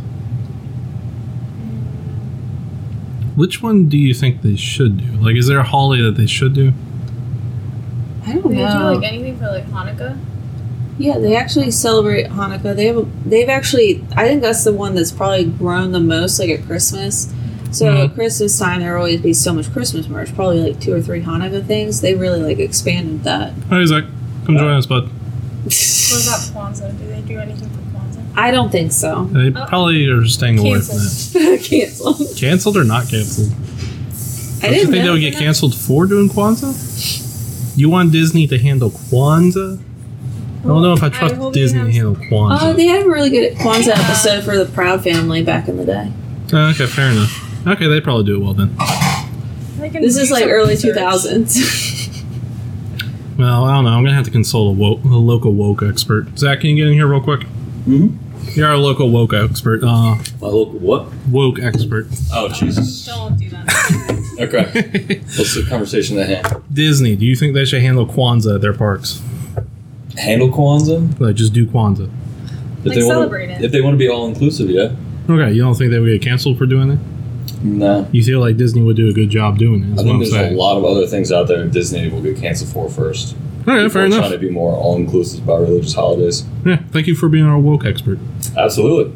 Which one do you think they should do? Like, is there a holiday that they should do?
I don't
Do they do
know.
like anything for like Hanukkah?
Yeah, they actually celebrate Hanukkah. They've actually, I think that's the one that's probably grown the most, like at Christmas. So
Mhm.
at Christmas time, there will always be so much Christmas merch. Probably like 2 or 3 Hanukkah things. They really like expanded that.
Hi, Zach. Come join us, bud.
What about Kwanzaa? Do they do anything for Kwanzaa?
I don't think so.
They probably are staying away from
Canceled.
that.
Canceled.
Canceled or not canceled?
I
Don't you
didn't
think
know
they would get canceled for doing Kwanzaa? You want Disney to handle Kwanzaa? I don't know if I trust
hope they
Disney to
have-
handle Kwanzaa.
They had a really good Kwanzaa episode for the Proud Family back in the day.
Okay, fair enough. Okay, they probably do it well then.
They can
This
do
is like
some
early
research.
2000s.
Well, I don't know. I'm gonna have to consult a local woke expert. Zach, can you get in here real quick?
Mm-hmm.
You're our local woke expert.
My local what?
Woke expert.
Oh, Jesus.
Don't do that.
Okay. What's the conversation at hand?
Disney, do you think they should handle Kwanzaa at their parks?
Handle Kwanzaa?
Like, just do Kwanzaa.
If
Like,
they
celebrate it.
If they want to be all-inclusive, yeah.
Okay, you don't think they would get canceled for doing that?
No.
You feel like Disney would do a good job doing it?
I
Is what
think
I'm
there's
saying.
a lot of other things out there Disney will get canceled for first.
All right,
People
fair
are
enough.
trying to be more all-inclusive about religious holidays.
Yeah, thank you for being our woke expert.
Absolutely.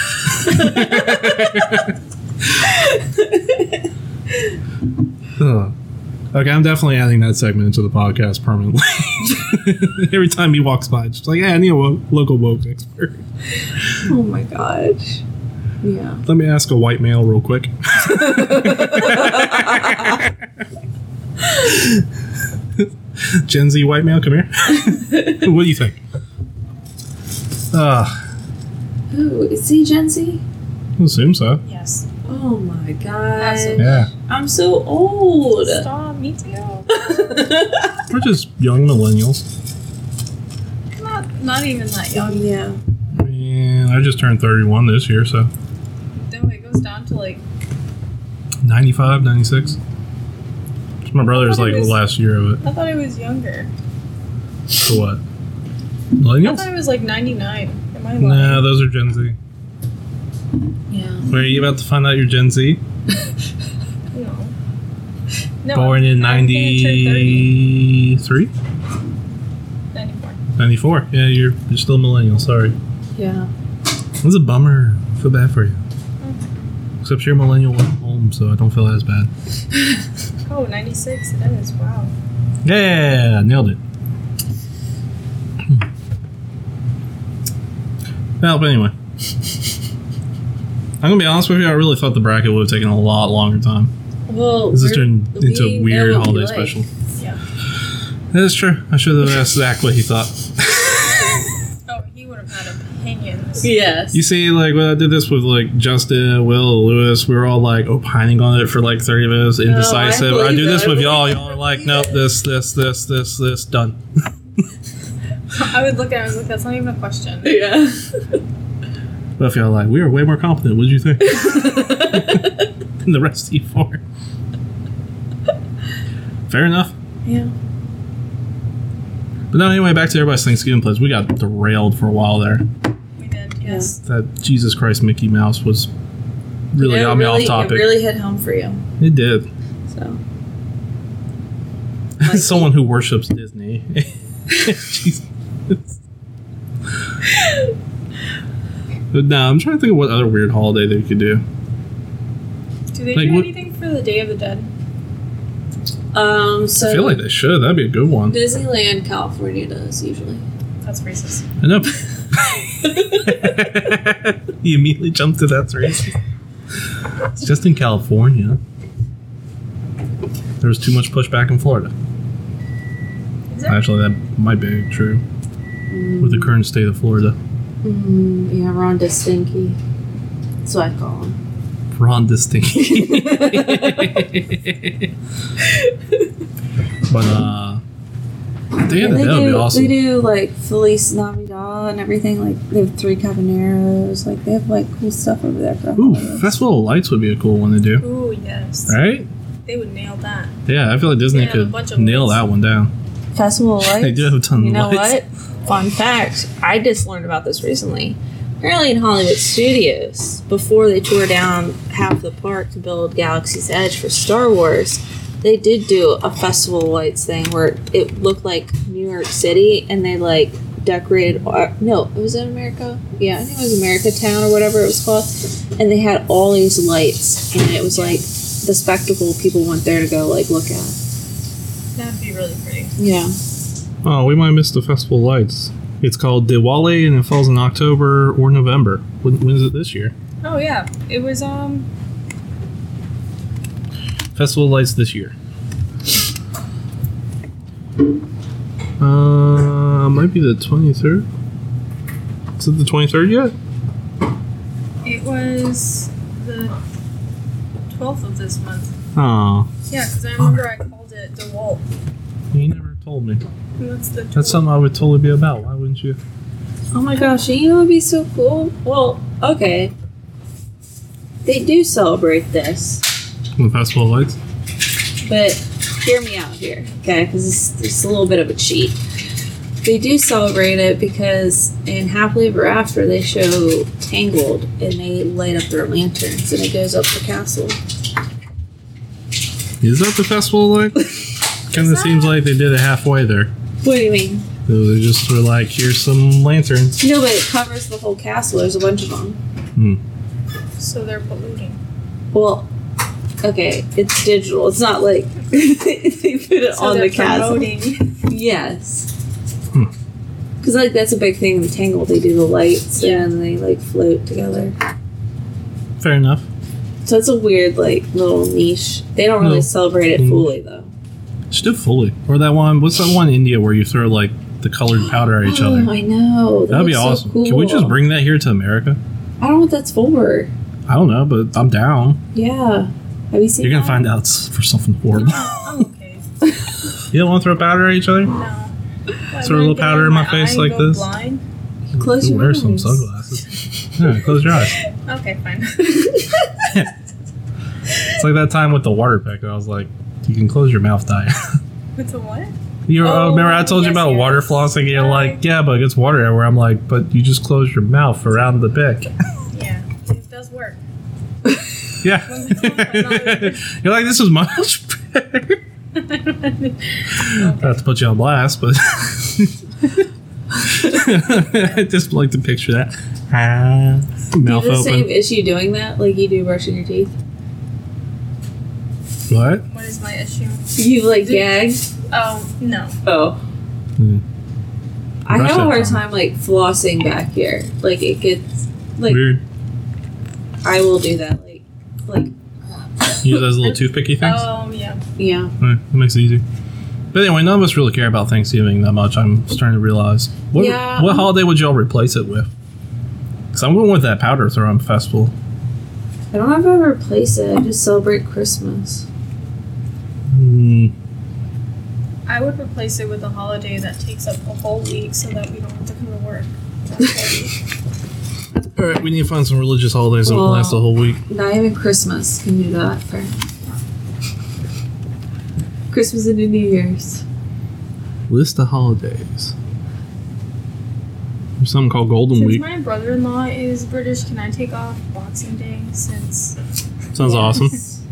Ugh. Okay, I'm definitely adding that segment into the podcast permanently. Every time he walks by, it's just like, yeah, I need a local woke expert.
Oh my gosh. Yeah.
Let me ask a white male real quick. Gen Z white male, come here. What do you think?
Ooh, is he Gen Z?
I assume so.
Yes.
Oh my gosh.
Absolutely.
Yeah.
I'm so old.
Stop. Me too.
We're just young millennials.
Not even that young.
Yeah.
And I just turned 31 this year, so
No, it goes down to like
95, 96. My brother's
I thought
like
it was-
the last year of it.
I thought it was younger.
For what?
I
Millennials?
thought it was like 99 Am I lying?
Nah, those are Gen Z.
Yeah.
Wait, are you about to find out you're Gen Z?
No.
Born in
I'm gonna turn 30.
93?
94.
94. Yeah, you're still a millennial. Sorry.
Yeah.
That's a bummer. I feel bad for you. Except you're a millennial at home, so I don't feel as bad.
Oh, 96 it is. Wow.
Yeah, nailed it. Well, but anyway. I'm gonna be honest with you, I really thought the bracket would have taken a lot longer time.
Well,
This has turned into a weird holiday
like.
special.
Yeah.
That is true. I should have asked Zach what he thought.
Oh, he would have had opinions.
Yes.
You see, like, when I did this with, like, Justin, Will, Lewis, we were all, like, opining on it for, like, 30 minutes, indecisive. I do this with y'all. Y'all are like, nope, this, done.
I would look at it, I was like, that's not even a question.
Yeah.
But if y'all are like, we were way more competent, what'd you think? Than the rest of you four. Fair enough.
Yeah.
But no, anyway, back to everybody's Thanksgiving plans. We got derailed for a while there.
We did, yes.
That Jesus Christ Mickey Mouse was really got me off topic.
It really hit home for you.
It did.
So.
As someone who worships Disney. Jesus. But no, I'm trying to think of what other weird holiday they could do.
Do they
Like,
do
what-
anything for the Day of the Dead?
So
I feel like they should. That'd be a good one.
Disneyland, California does usually.
That's racist.
I know. He immediately jumped to that's racist. It's just in California. There was too much pushback in Florida.
Is that
Actually, that might be true with the current state of Florida.
Yeah, Ron DeStinky. That's what I call him.
Ron Distinct. But at the end of the day, that'd be awesome.
They do like Feliz Navidad and everything. Like they have 3 Cabaneros. Like they have like cool stuff over there for
Ooh,
holidays.
Festival of Lights would be a cool one to do.
Ooh, yes.
Right?
They would nail that.
Yeah, I feel like Disney
Yeah, a
could
bunch of
nail
lights.
that one down.
Festival of Lights.
They do have a ton
You
of
know
lights.
what? Fun fact: I just learned about this recently. Apparently, in Hollywood Studios, before they tore down half the park to build Galaxy's Edge for Star Wars, they did do a Festival of Lights thing where it looked like New York City, and they like decorated. No, it was in America. Yeah, I think it was America Town or whatever it was called, and they had all these lights, and it was like the spectacle people went there to go like look at.
That'd be really pretty.
Yeah.
Oh, we might miss the Festival of Lights. It's called Diwali, and it falls in October or November. When is it this year?
Oh, yeah. It was,
Festival of Lights this year. Might be the 23rd. Is it the 23rd yet?
it was the 12th of this month.
Oh,
Yeah, because I remember I called it DeWalt.
you never told me.
And that's the
That's something I would totally be about. Why wouldn't you?
Oh my gosh, you know what would be so cool? Well, okay. They do celebrate this,
The Festival of Lights?
but hear me out here, okay? Because it's a little bit of a cheat. They do celebrate it because in Happily Ever After they show Tangled and they light up their lanterns and it goes up the castle.
Is that the Festival of Lights? Kind of seems like they did it halfway there.
What do you mean?
So they just were like, here's some lanterns.
No, but it covers the whole castle. There's a bunch of them.
So they're polluting.
Well, okay, it's digital. It's not like they put it
So
on
they're
the castle.
promoting.
Yes. Because, like, that's a big thing in Tangled. They do the lights
Yeah.
and they, like, float together.
Fair enough.
So it's a weird, like, little niche. They don't really
No.
celebrate it fully, though.
Still fully. Or that one, what's that one in India where you throw, like, the colored powder at each
Oh,
other?
I know.
That'd be
looks so
awesome.
cool.
Can we just bring that here to America?
I don't know what that's for.
I don't know, but I'm down.
Yeah. Have you seen
You're going
that?
to find out it's for something horrible.
I'm okay.
You don't want to throw powder at each other?
No.
Throw a little powder in my face like
go
this?
Blind?
Close
Ooh,
your
wear some
eyes.
sunglasses. Yeah, close your eyes.
Okay, fine.
It's like that time with the water pick. I was like, you can close your mouth, Dyer.
With the what?
You remember I told you
yes,
about
yes.
water flossing? You're like, yeah, but it's water everywhere. I'm like, but you just close your mouth around the pick.
Yeah, it does work.
Yeah. You're like, this is much better. Not to put you on blast, but I just like to picture that.
Do you
Mouth
have the same
open.
issue doing that, like you do brushing your teeth?
What?
What is my issue?
You like gag?
Oh, no.
Oh.
Hmm.
I
Brush
have a
that
hard
time.
time like flossing back here. Like it gets like
Weird.
I will do that. Like
Use those little toothpicky things.
Oh, yeah.
yeah.
Right, that makes it easy. But anyway, none of us really care about Thanksgiving that much. I'm starting to realize. What
Yeah.
holiday would y'all replace it with? Because I'm going with that powder throwing festival.
I don't have to replace it. I just celebrate Christmas.
Hmm.
I would replace it with a holiday that takes up a whole week so that we don't have to come to work. That's
All right, we need to find some religious holidays that
Well-
last a whole week.
Not even Christmas can do that for Christmas and New Year's.
List of holidays. There's something called Golden
Since
Week.
my brother-in-law is British, can I take off Boxing Day since...
Sounds awesome.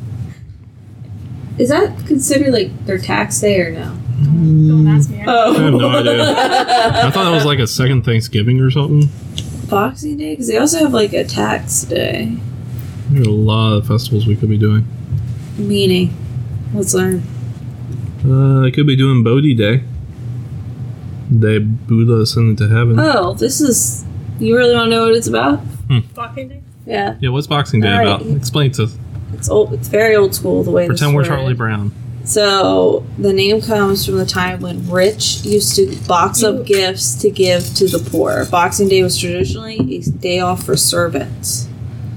Is that considered like their tax day or no?
Don't ask me.
I have no idea. I thought that was like a second Thanksgiving or something.
Boxing Day? Because they also have like a tax day.
There are a lot of festivals we could be doing.
Meaning, let's learn.
I could be doing Bodhi Day. Day Buddha ascended to heaven.
Oh, this is. You really want to know what it's about?
Boxing Day?
Yeah.
Yeah, what's Boxing Day
All right.
about? Explain to us.
It's old. It's very old school the way.
Pretend
this
we're
word.
Charlie Brown.
So the name comes from the time when rich used to box up gifts to give to the poor. Boxing Day was traditionally a day off for servants.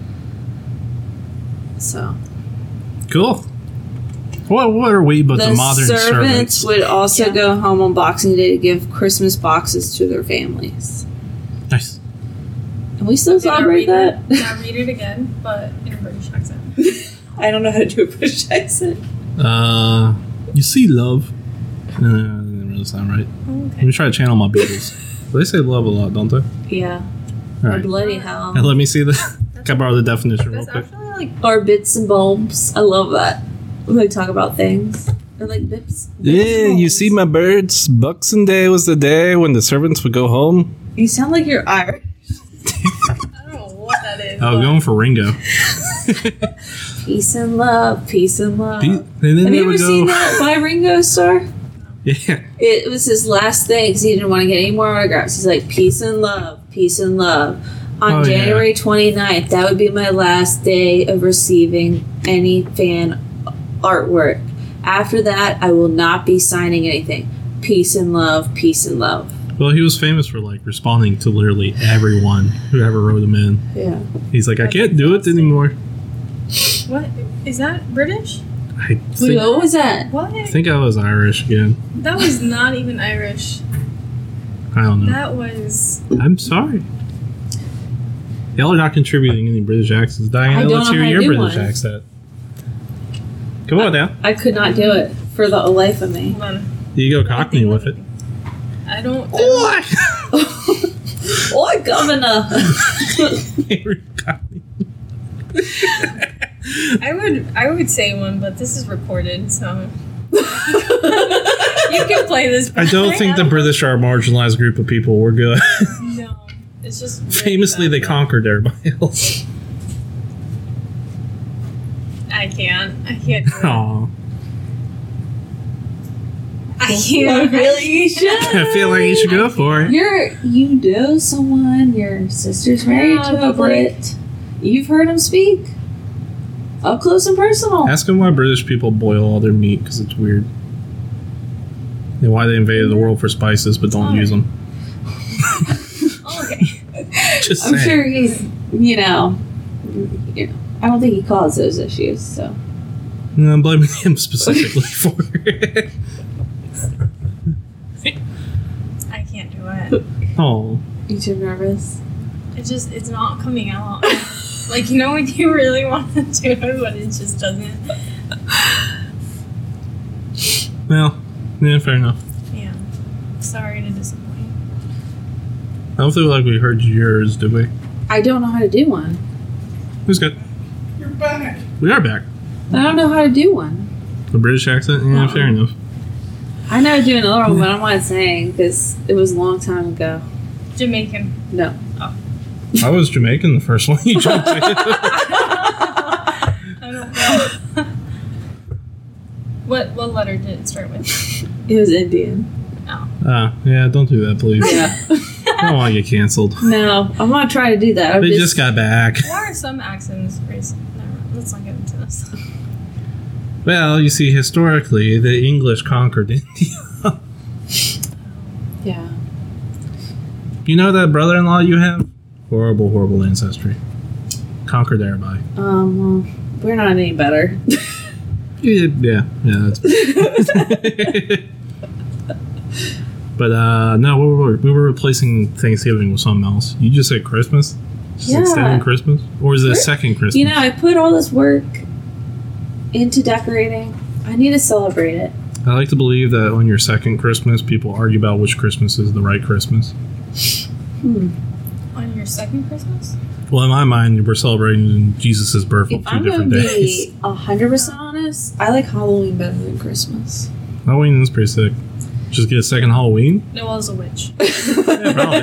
So
Cool. What are we but the modern servants?
would also
Yeah.
go home on Boxing Day to give Christmas boxes to their families.
Nice.
And we still
Did I
celebrate
read
that.
it? I'll read it again, but in a British accent.
I don't know how to do a British accent.
You see love. That didn't really sound right. Let
Okay.
me try to channel my Beatles. They say love a lot, don't they?
Yeah.
All
Or
right.
bloody hell.
And let me see the. Can I borrow the definition real
That's
quick?
actually like...
Or bits and bulbs. I love that. When they talk about things. Or like bips.
Yeah, you see my birds. Boxing Day was the day when the servants would go home.
You sound like you're Irish.
I don't know what that is.
Oh,
but-
going for Ringo.
Peace and love, peace and love.
And then
Have
they
you ever
would
seen
go.
that by Ringo Starr?
Yeah.
It was his last thing because he didn't want to get any more autographs. He's like, peace and love, peace and love. On
Oh, yeah.
January 29th, that would be my last day of receiving any fan artwork. After that, I will not be signing anything. Peace and love, peace and love.
Well, he was famous for like responding to literally everyone who ever wrote him in.
Yeah.
He's like, I can't do it anymore.
What? Is that British?
I
Wait,
think,
what was that?
What?
I think I was Irish again.
That was not even Irish.
I don't know.
That was...
I'm sorry. Y'all are not contributing any British accents.
I
Diana,
don't
let's
know
hear
how to
your
do
British
one.
accent. Come on now.
I could not do it for the life of me.
Hold on.
You go Cockney with it.
I don't...
Oi, governor!
Cockney.
I would say one, but this is recorded, so... You can play this.
I don't think the British are a marginalized group of people. We're good.
No. It's just... really
Famously,
bad.
they conquered everybody else.
I can't do it.
Aw.
I can't.
Really, you should.
I feel like you should go for it.
You know someone, your sister's married
Yeah,
to a
but, like-
Brit. You've heard him speak. Up close and personal.
Ask them why British people boil all their meat, because it's weird. And why they invaded the world for spices but don't use them.
Okay.
Just
I'm
saying.
sure he's, I don't think he caused those issues, so.
No, I'm blaming him specifically for it.
I can't do it.
Oh.
You too nervous?
It's not coming out. Like, when you really want to do it, but it just doesn't.
Well, yeah, fair enough.
sorry to disappoint.
I don't feel like we heard yours, did we?
I don't know how to do one.
It was good.
You're back.
We are back.
I don't know how to do one.
The British accent? Yeah, fair enough.
I know how to do another one, but I'm not saying because it was a long time ago.
Jamaican.
No.
I was Jamaican the first one you jumped in.
I don't know. What letter did it start with?
It was Indian.
Yeah, don't do that, please.
Yeah.
I don't want to get canceled.
No, I'm not trying to do that.
They just got back.
Why are some accents racist? Never mind. Let's not get into this.
Well, you see, historically, the English conquered India.
Yeah.
You know that brother-in-law you have? Horrible, horrible ancestry. Conquered everybody.
Well, we're not any better.
Yeah, that's But, no, we were replacing Thanksgiving with something else. You just said Christmas? Just
Yeah.
extending Christmas? Or is it a second Christmas?
You know, I put all this work into decorating. I need to celebrate it.
I like to believe that on your second Christmas, people argue about which Christmas is the right Christmas.
On your second Christmas?
Well, in my mind, we're celebrating Jesus' birth on
If
two
I'm
different
going to
days.
be 100% honest, I like Halloween better than Christmas.
Halloween is pretty sick. Just get a second Halloween?
Noelle's a witch.
Yeah, probably.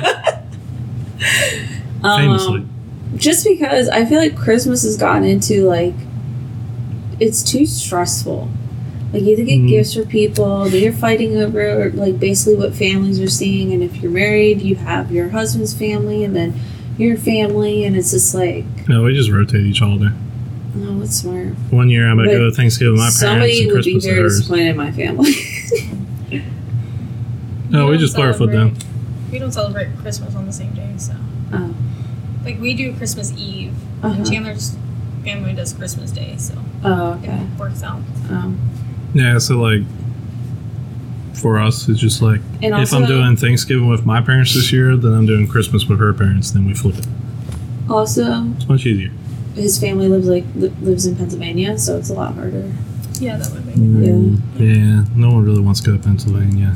Famously.
Just because I feel like Christmas has gotten into, like, it's too stressful. Like, you have to get gifts for people, then you're fighting over, like, basically what families are seeing, and if you're married, you have your husband's family, and then your family, and it's just like,
No, we just rotate each holiday.
oh, it's smart.
One year I'm going to
But
go to Thanksgiving with my parents
Somebody
and
would be
Christmas at
very
hers.
disappointed in my family.
No, we
don't
just put our foot down.
We don't celebrate Christmas on the same day, so.
Oh.
Like, we do Christmas Eve,
Uh-huh.
and Chandler's family does Christmas Day, so
Oh, okay.
it works out.
Yeah, so like for us, it's just like
And
if
also,
I'm doing Thanksgiving with my parents this year, then I'm doing Christmas with her parents. Then we flip it.
also,
It's much easier.
his family lives in Pennsylvania, so it's a lot harder.
Yeah, that would be.
Yeah, no one really wants to go to Pennsylvania.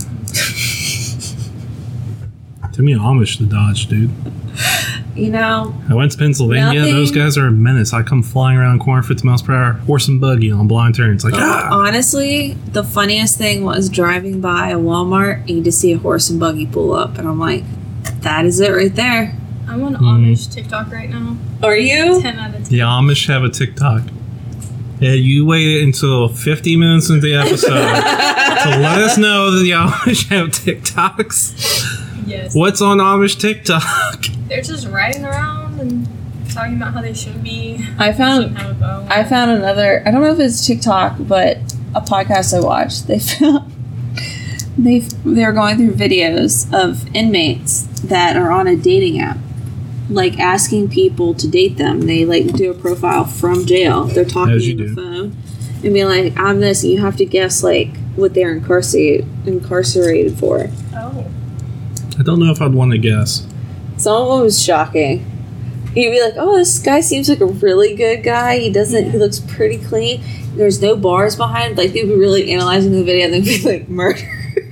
Took me Amish to Dodge, dude.
You know,
I went to Pennsylvania.
Nothing-
Those guys are a menace. I come flying around the corner 50 miles per hour, horse and buggy on blind turns. Like,
honestly, the funniest thing was driving by a Walmart and you just see a horse and buggy pull up, and I'm like, that is it right there.
I'm on Amish TikTok right now.
Are you?
10 out of 10.
the Amish have a TikTok. Yeah, you waited until 50 minutes into the episode to let us know that the Amish have TikToks.
Yes.
What's on Amish TikTok?
They're just riding around and talking about how they should be.
I found
Shouldn't have a bow.
I found another. I don't know if it's TikTok, but a podcast I watched. They found they were going through videos of inmates that are on a dating app, like asking people to date them. They like do a profile from jail. They're talking
As you
on the
do.
phone and be like, "I'm this," and you have to guess like what they're incarcerated for.
Oh.
I don't know if I'd want to guess.
Some of them was shocking. You'd be like, "Oh, this guy seems like a really good guy. He looks pretty clean. There's no bars behind him." Like, they'd be really analyzing the video and they'd be like, "Murder."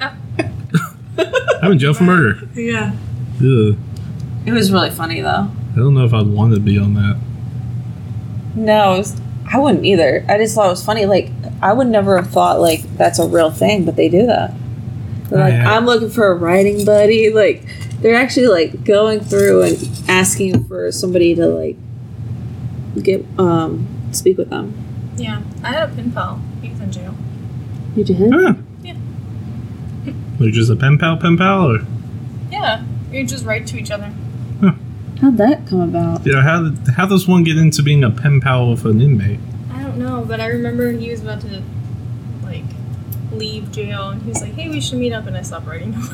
I'm in jail for murder.
Yeah.
Ugh.
It was really funny, though.
I don't know if I'd want to be on that.
No, I wouldn't either. I just thought it was funny. Like, I would never have thought, like, that's a real thing, but they do that. They're like,
Yeah.
"I'm looking for a writing buddy." Like, they're actually, like, going through and asking for somebody to, like, get, speak with them.
Yeah. I had a pen pal. He was in jail.
You did?
Huh.
Yeah.
Like just a pen pal, or
Yeah. We just write to each other.
How'd that come about?
you know how does one get into being a pen pal with an inmate?
I don't know, but I remember he was about to, like, leave jail, and he was like, "Hey, we should meet up," and I stopped writing. I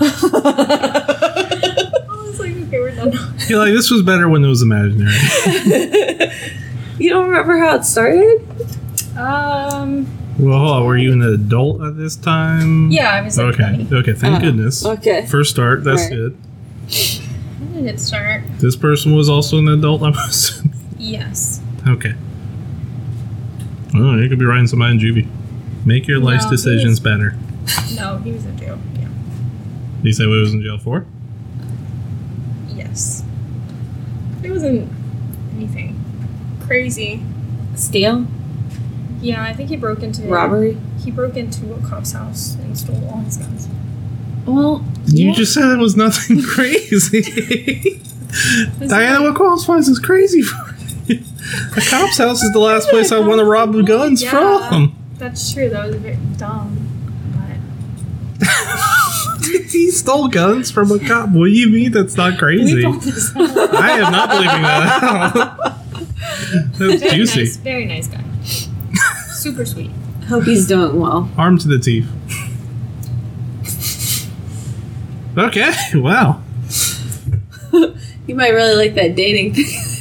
was like, "Okay, we're done."
You're like, this was better when it was imaginary.
You don't remember how it started?
Well, hold on, were you an adult at this time?
Yeah, I was like,
Okay.
20.
Okay. Thank goodness.
Okay.
First start. That's
Alright.
good.
How did it start?
This person was also an adult, I'm assuming.
Yes.
Okay. Oh, you could be writing somebody in juvie. Make your life
No,
decisions better.
No, he was in jail. Yeah.
Did you say what he was in jail for?
Yes. It wasn't anything crazy.
Steal?
Yeah, I think he broke into
Robbery?
He broke into a cop's house and stole all his guns.
Well,
You just said it was nothing crazy. Diana, what qualifies as crazy for you? A cop's house is the last place I want to rob the guns
Yeah.
from.
That's true. That was a bit dumb. But
He stole guns from a cop. What do you mean that's not crazy? I am not believing that. That's
very
juicy.
nice, very nice guy. Super sweet.
hope he's doing well.
Armed to the teeth. Okay, wow.
You might really like that dating thing.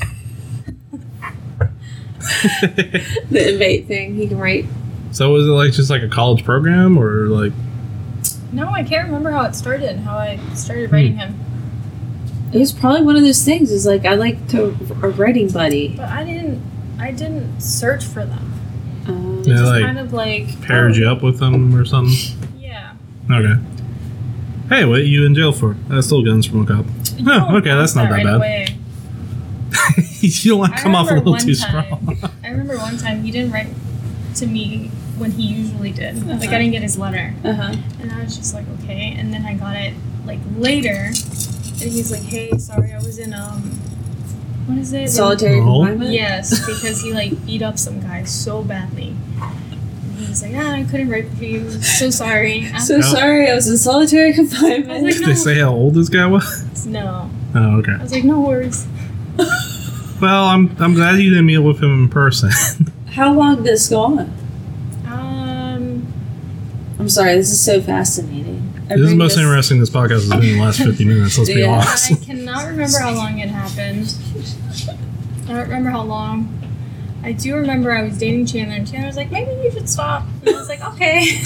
The inmate thing. He can write.
So was it like just like a college program or like
No, I can't remember how it started. How I started writing him.
It was probably one of those things. It's like I like to a writing buddy.
But I didn't search for them.
Yeah,
Just
like,
kind of like
paired you up with them or something?
Yeah.
Okay. Hey, what are you in jail for? I stole guns from a cop.
You
Oh,
don't
okay, that's not
right
that bad.
away.
You don't want to
I
come off a
remember
little
one
too
time-
strong.
I remember one time he didn't write to me when he usually did. Like I didn't get his letter,
Uh-huh.
and I was just like, okay. And then I got it like later, and he's like, hey, sorry, I was in what is it?
Solitary
No.
confinement?
Yes, because he like beat up some guy so badly. And he was like, I couldn't write for you. So sorry.
So sorry, I was in solitary confinement.
I was
Did they say how old this guy was?
No.
Oh, okay.
I was like, no worries.
Well, I'm glad you didn't meet with him in person.
How long did this go on? I'm sorry, this is so fascinating.
This is the most interesting this podcast has been in the last 50 minutes, let's be
Yeah.
honest.
I cannot remember how long it happened. I don't remember how long. I do remember I was dating Chandler, and Chandler was like, maybe you should stop. And I was like, okay.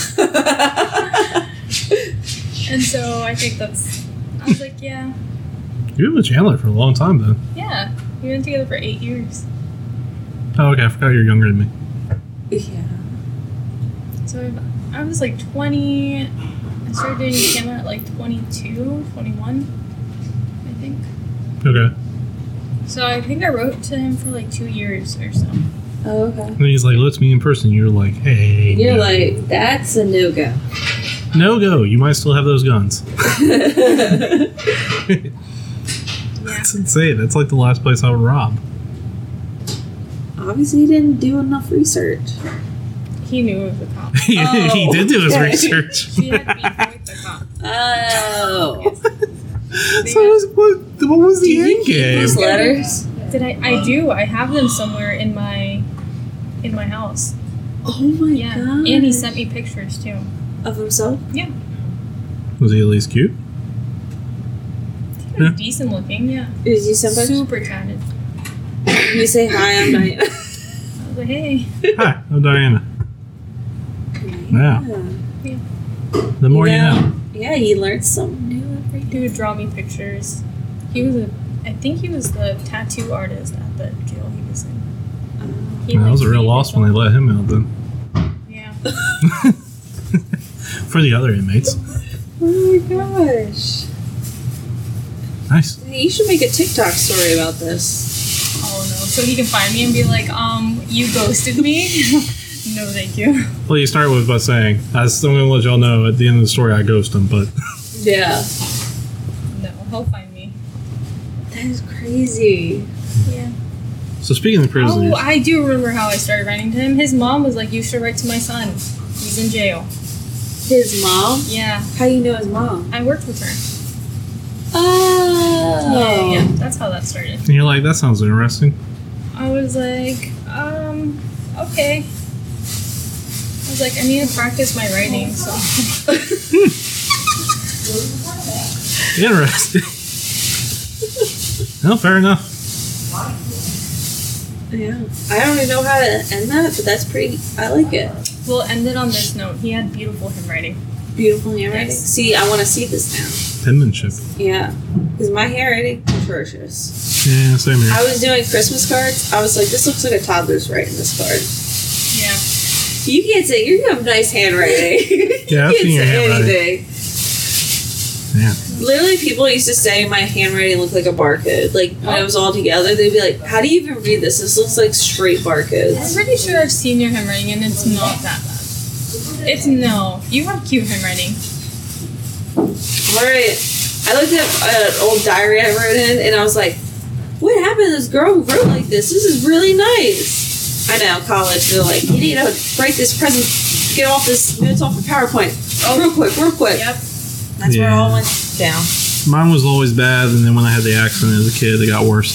And so I think I was like, yeah.
You were with Chandler for a long time, then.
Yeah. We went together for 8 years.
Oh, okay, I forgot you're younger than me.
Yeah.
So I was like 20. I started dating Chandler at like 22, 21, I think.
Okay.
So I think I wrote to him for like 2 years or so.
Oh, okay.
And he's like, let's meet in person. You're like, hey.
You're
no.
like, that's a no-go.
No go. You might still have those guns. That's insane. That's like the last place I would rob.
Obviously, you didn't do enough research.
He knew it was a cop.
he did do his
okay.
research.
He had beef with the cop.
Oh.
So what was the end game?
Those letters?
Did I do. I have them somewhere in my house.
Oh my
Yeah.
god.
And he sent me pictures too.
Of himself?
Yeah.
Was he at least cute?
He was decent looking, yeah.
Did you send pictures?
Super tatted.
You say, hi, I'm Diana.
I was like, hey.
Hi, I'm Diana. Yeah.
Yeah.
The more you know.
Yeah, you learned something new every day.
He would draw me pictures. I think he was the tattoo artist at the jail he was in. He,
That was a real
made
loss
his
when they
own-
let him out then.
Yeah.
For the other inmates.
Oh my gosh.
Nice.
Hey, you should make a TikTok story about this.
Oh no. So he can find me and be like, you ghosted me? No, thank you.
Well, you start with by saying, I'm going to let y'all know at the end of the story I ghost him, but
Yeah.
No, he'll find me.
That is crazy.
Yeah.
so speaking of prisoners,
Oh, I do remember how I started writing to him. His mom was like, you should write to my son. He's in jail.
His mom?
Yeah.
How do you know his mom?
I worked with her.
Oh.
Yeah. That's how that started.
and you're like, that sounds interesting.
I was like, okay. I was like, I need to practice my writing, so.
Interesting. No, fair enough.
Yeah. I don't even know how to end that, but that's pretty. I like it.
We'll end it on this note. He had beautiful handwriting.
Beautiful handwriting.
Yes.
See, I want to see this now.
Penmanship.
Yeah. Because my handwriting is atrocious.
Yeah, same here.
I was doing Christmas cards. I was like, this looks like a toddler's writing this card.
Yeah.
You can't say you have nice handwriting.
Yeah, I've
you
seen your
can't say
handwriting.
anything.
Man.
Literally, people used to say my handwriting looked like a barcode. Like, when it was all together, they'd be like, how do you even read this? This looks like straight
I'm
barcodes.
pretty sure I've seen your handwriting and it's not that bad. You have cute handwriting.
Alright. I looked at an old diary I wrote in, and I was like, what happened to this girl who wrote like this? This is really nice. I know, college, they're like, you need to write this present, get off this notes off the PowerPoint. Oh, real quick.
Yep.
That's where it all went down.
Mine was always bad, and then when I had the accident as a kid, it got worse.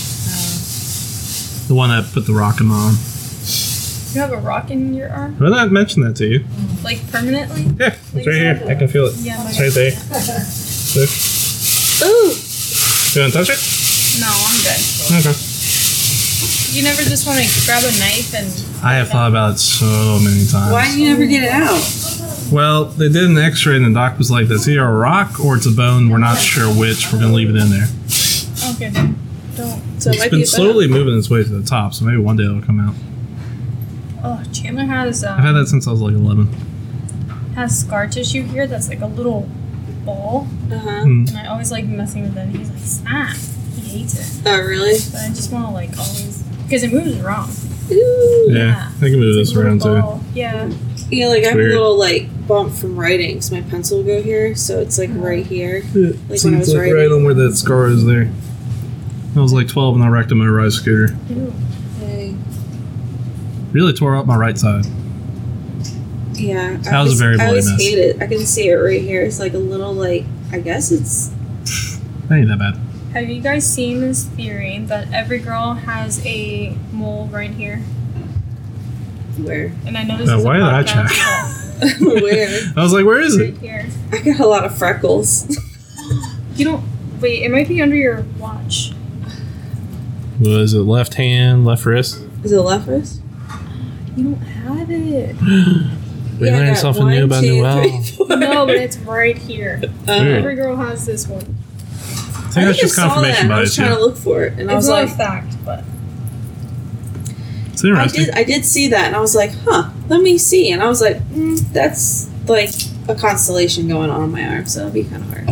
The one that put the rock in my arm.
You have a rock in your arm?
Well, I mentioned that to you.
Like permanently?
Yeah, it's right here. I can feel it.
Yeah,
It's right there. Look.
Ooh.
You want to touch it?
No, I'm good.
Okay.
You never just want to grab a knife and...
I have thought about it so many times.
Why did you never get it out?
Well, they did an x-ray, and the doc was like, that's either a rock or it's a bone. We're not sure which. We're going to leave it in there.
Okay, then. Don't.
So it
It's
might
been
be a
slowly moving its way to the top, so maybe one day it'll come out.
Oh, Chandler has
I've had that since I was like 11.
scar tissue here that's like a little ball.
Uh-huh.
Hmm.
And I always like messing with it. And he's like, stop. He hates it.
Oh, really?
But I just want to like always... Because it moves wrong.
Ooh.
Yeah, I can move
It's
this
like a
around
little
too.
ball. Yeah.
Yeah, like I have a
Weird.
little like bump from writing, so my pencil will go here, so it's like right here. Like
See,
when I
it's
was
like
writing.
right on where that scar is there. I was like 12 and I wrecked a motorized scooter.
Ew.
Okay.
Really tore up my right side.
Yeah.
That was a very
I
bloody
always
mess.
hate it. I can see it right here. It's like a little like I guess it's
That ain't that bad.
Have you guys seen this theory that every girl has a mole right here?
where?
And I know this
Now,
is a
why did I
podcast,
Where?
I was like, where is
but
it?
right here.
I got a lot of freckles.
You don't... Wait, it might be under your watch.
Was it left hand, left wrist?
Is it left wrist?
You don't have it.
We
Yeah, I
learned
got
something
1,
new about
2,
Noel.
3, 4.
No, but it's right here.
Weird.
Every girl has this one.
I think that's just
I saw that
confirmation
and I was
bias,
trying to
yeah.
look for it, and I
It's
was
not
like,
a fact, but...
It's interesting.
I did see that, and I was like, huh, let me see. And I was like, that's like a constellation going on my arm, so it'll be kind of hard.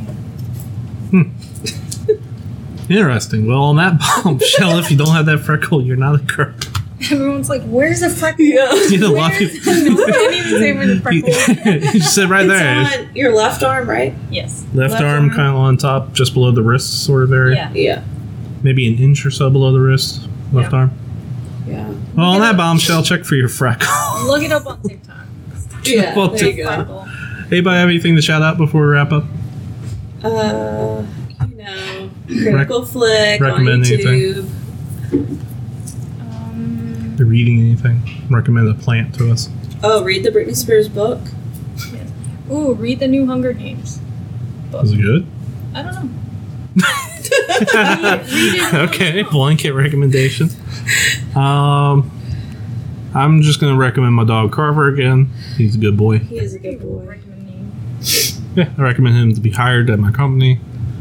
Interesting. Well, on that bombshell, if you don't have that freckle, you're not a girl.
Everyone's like, where's the freckle?
Yeah.
You know, a lot
Where
of
is
people.
no, I didn't even say where the freckle is.
You just said right there.
It's on your left arm, right?
Yes.
Left
left
arm
arm.
kind of on top, just below the wrist sort of area.
Yeah.
Yeah.
Maybe an inch or so below the wrist. Left
Yeah.
arm.
Yeah.
Well, on that bombshell, check for your freckle.
Look it up on TikTok.
Yeah.
Well,
There you go.
Freckle.
Anybody have anything to shout out before we wrap up?
Critical Flick on
recommend
YouTube.
Or reading anything? Recommend a plant to us.
Oh, read the Britney Spears book.
Ooh, read the new Hunger Games.
Is it good?
I don't know.
Okay, blanket recommendation. I'm just gonna recommend my dog Carver again. He's a good boy.
He is a good boy.
Recommending.
Yeah, I recommend him to be hired at my company.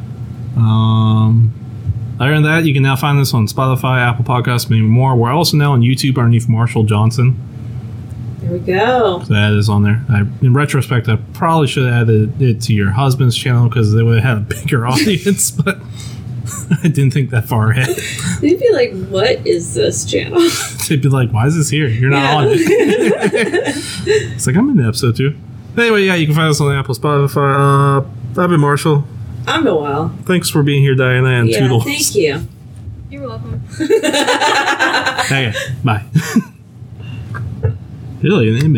Other than that, you can now find us on Spotify, Apple Podcasts, many more. We're also now on YouTube underneath Marshall Johnson.
There we go.
So that is on there. In retrospect, I probably should have added it to your husband's channel because they would have had a bigger audience, but I didn't think that far ahead.
They'd be like, what is this channel?
They'd be like, why is this here? You're not on it. It's like, I'm in the episode too. Anyway, yeah, you can find us on Apple, Spotify. I've been Marshall.
I'm Noel.
Thanks for being here, Diana, and
Yeah,
Toodles.
thank you.
You're welcome.
Okay, bye. Really, an inmate.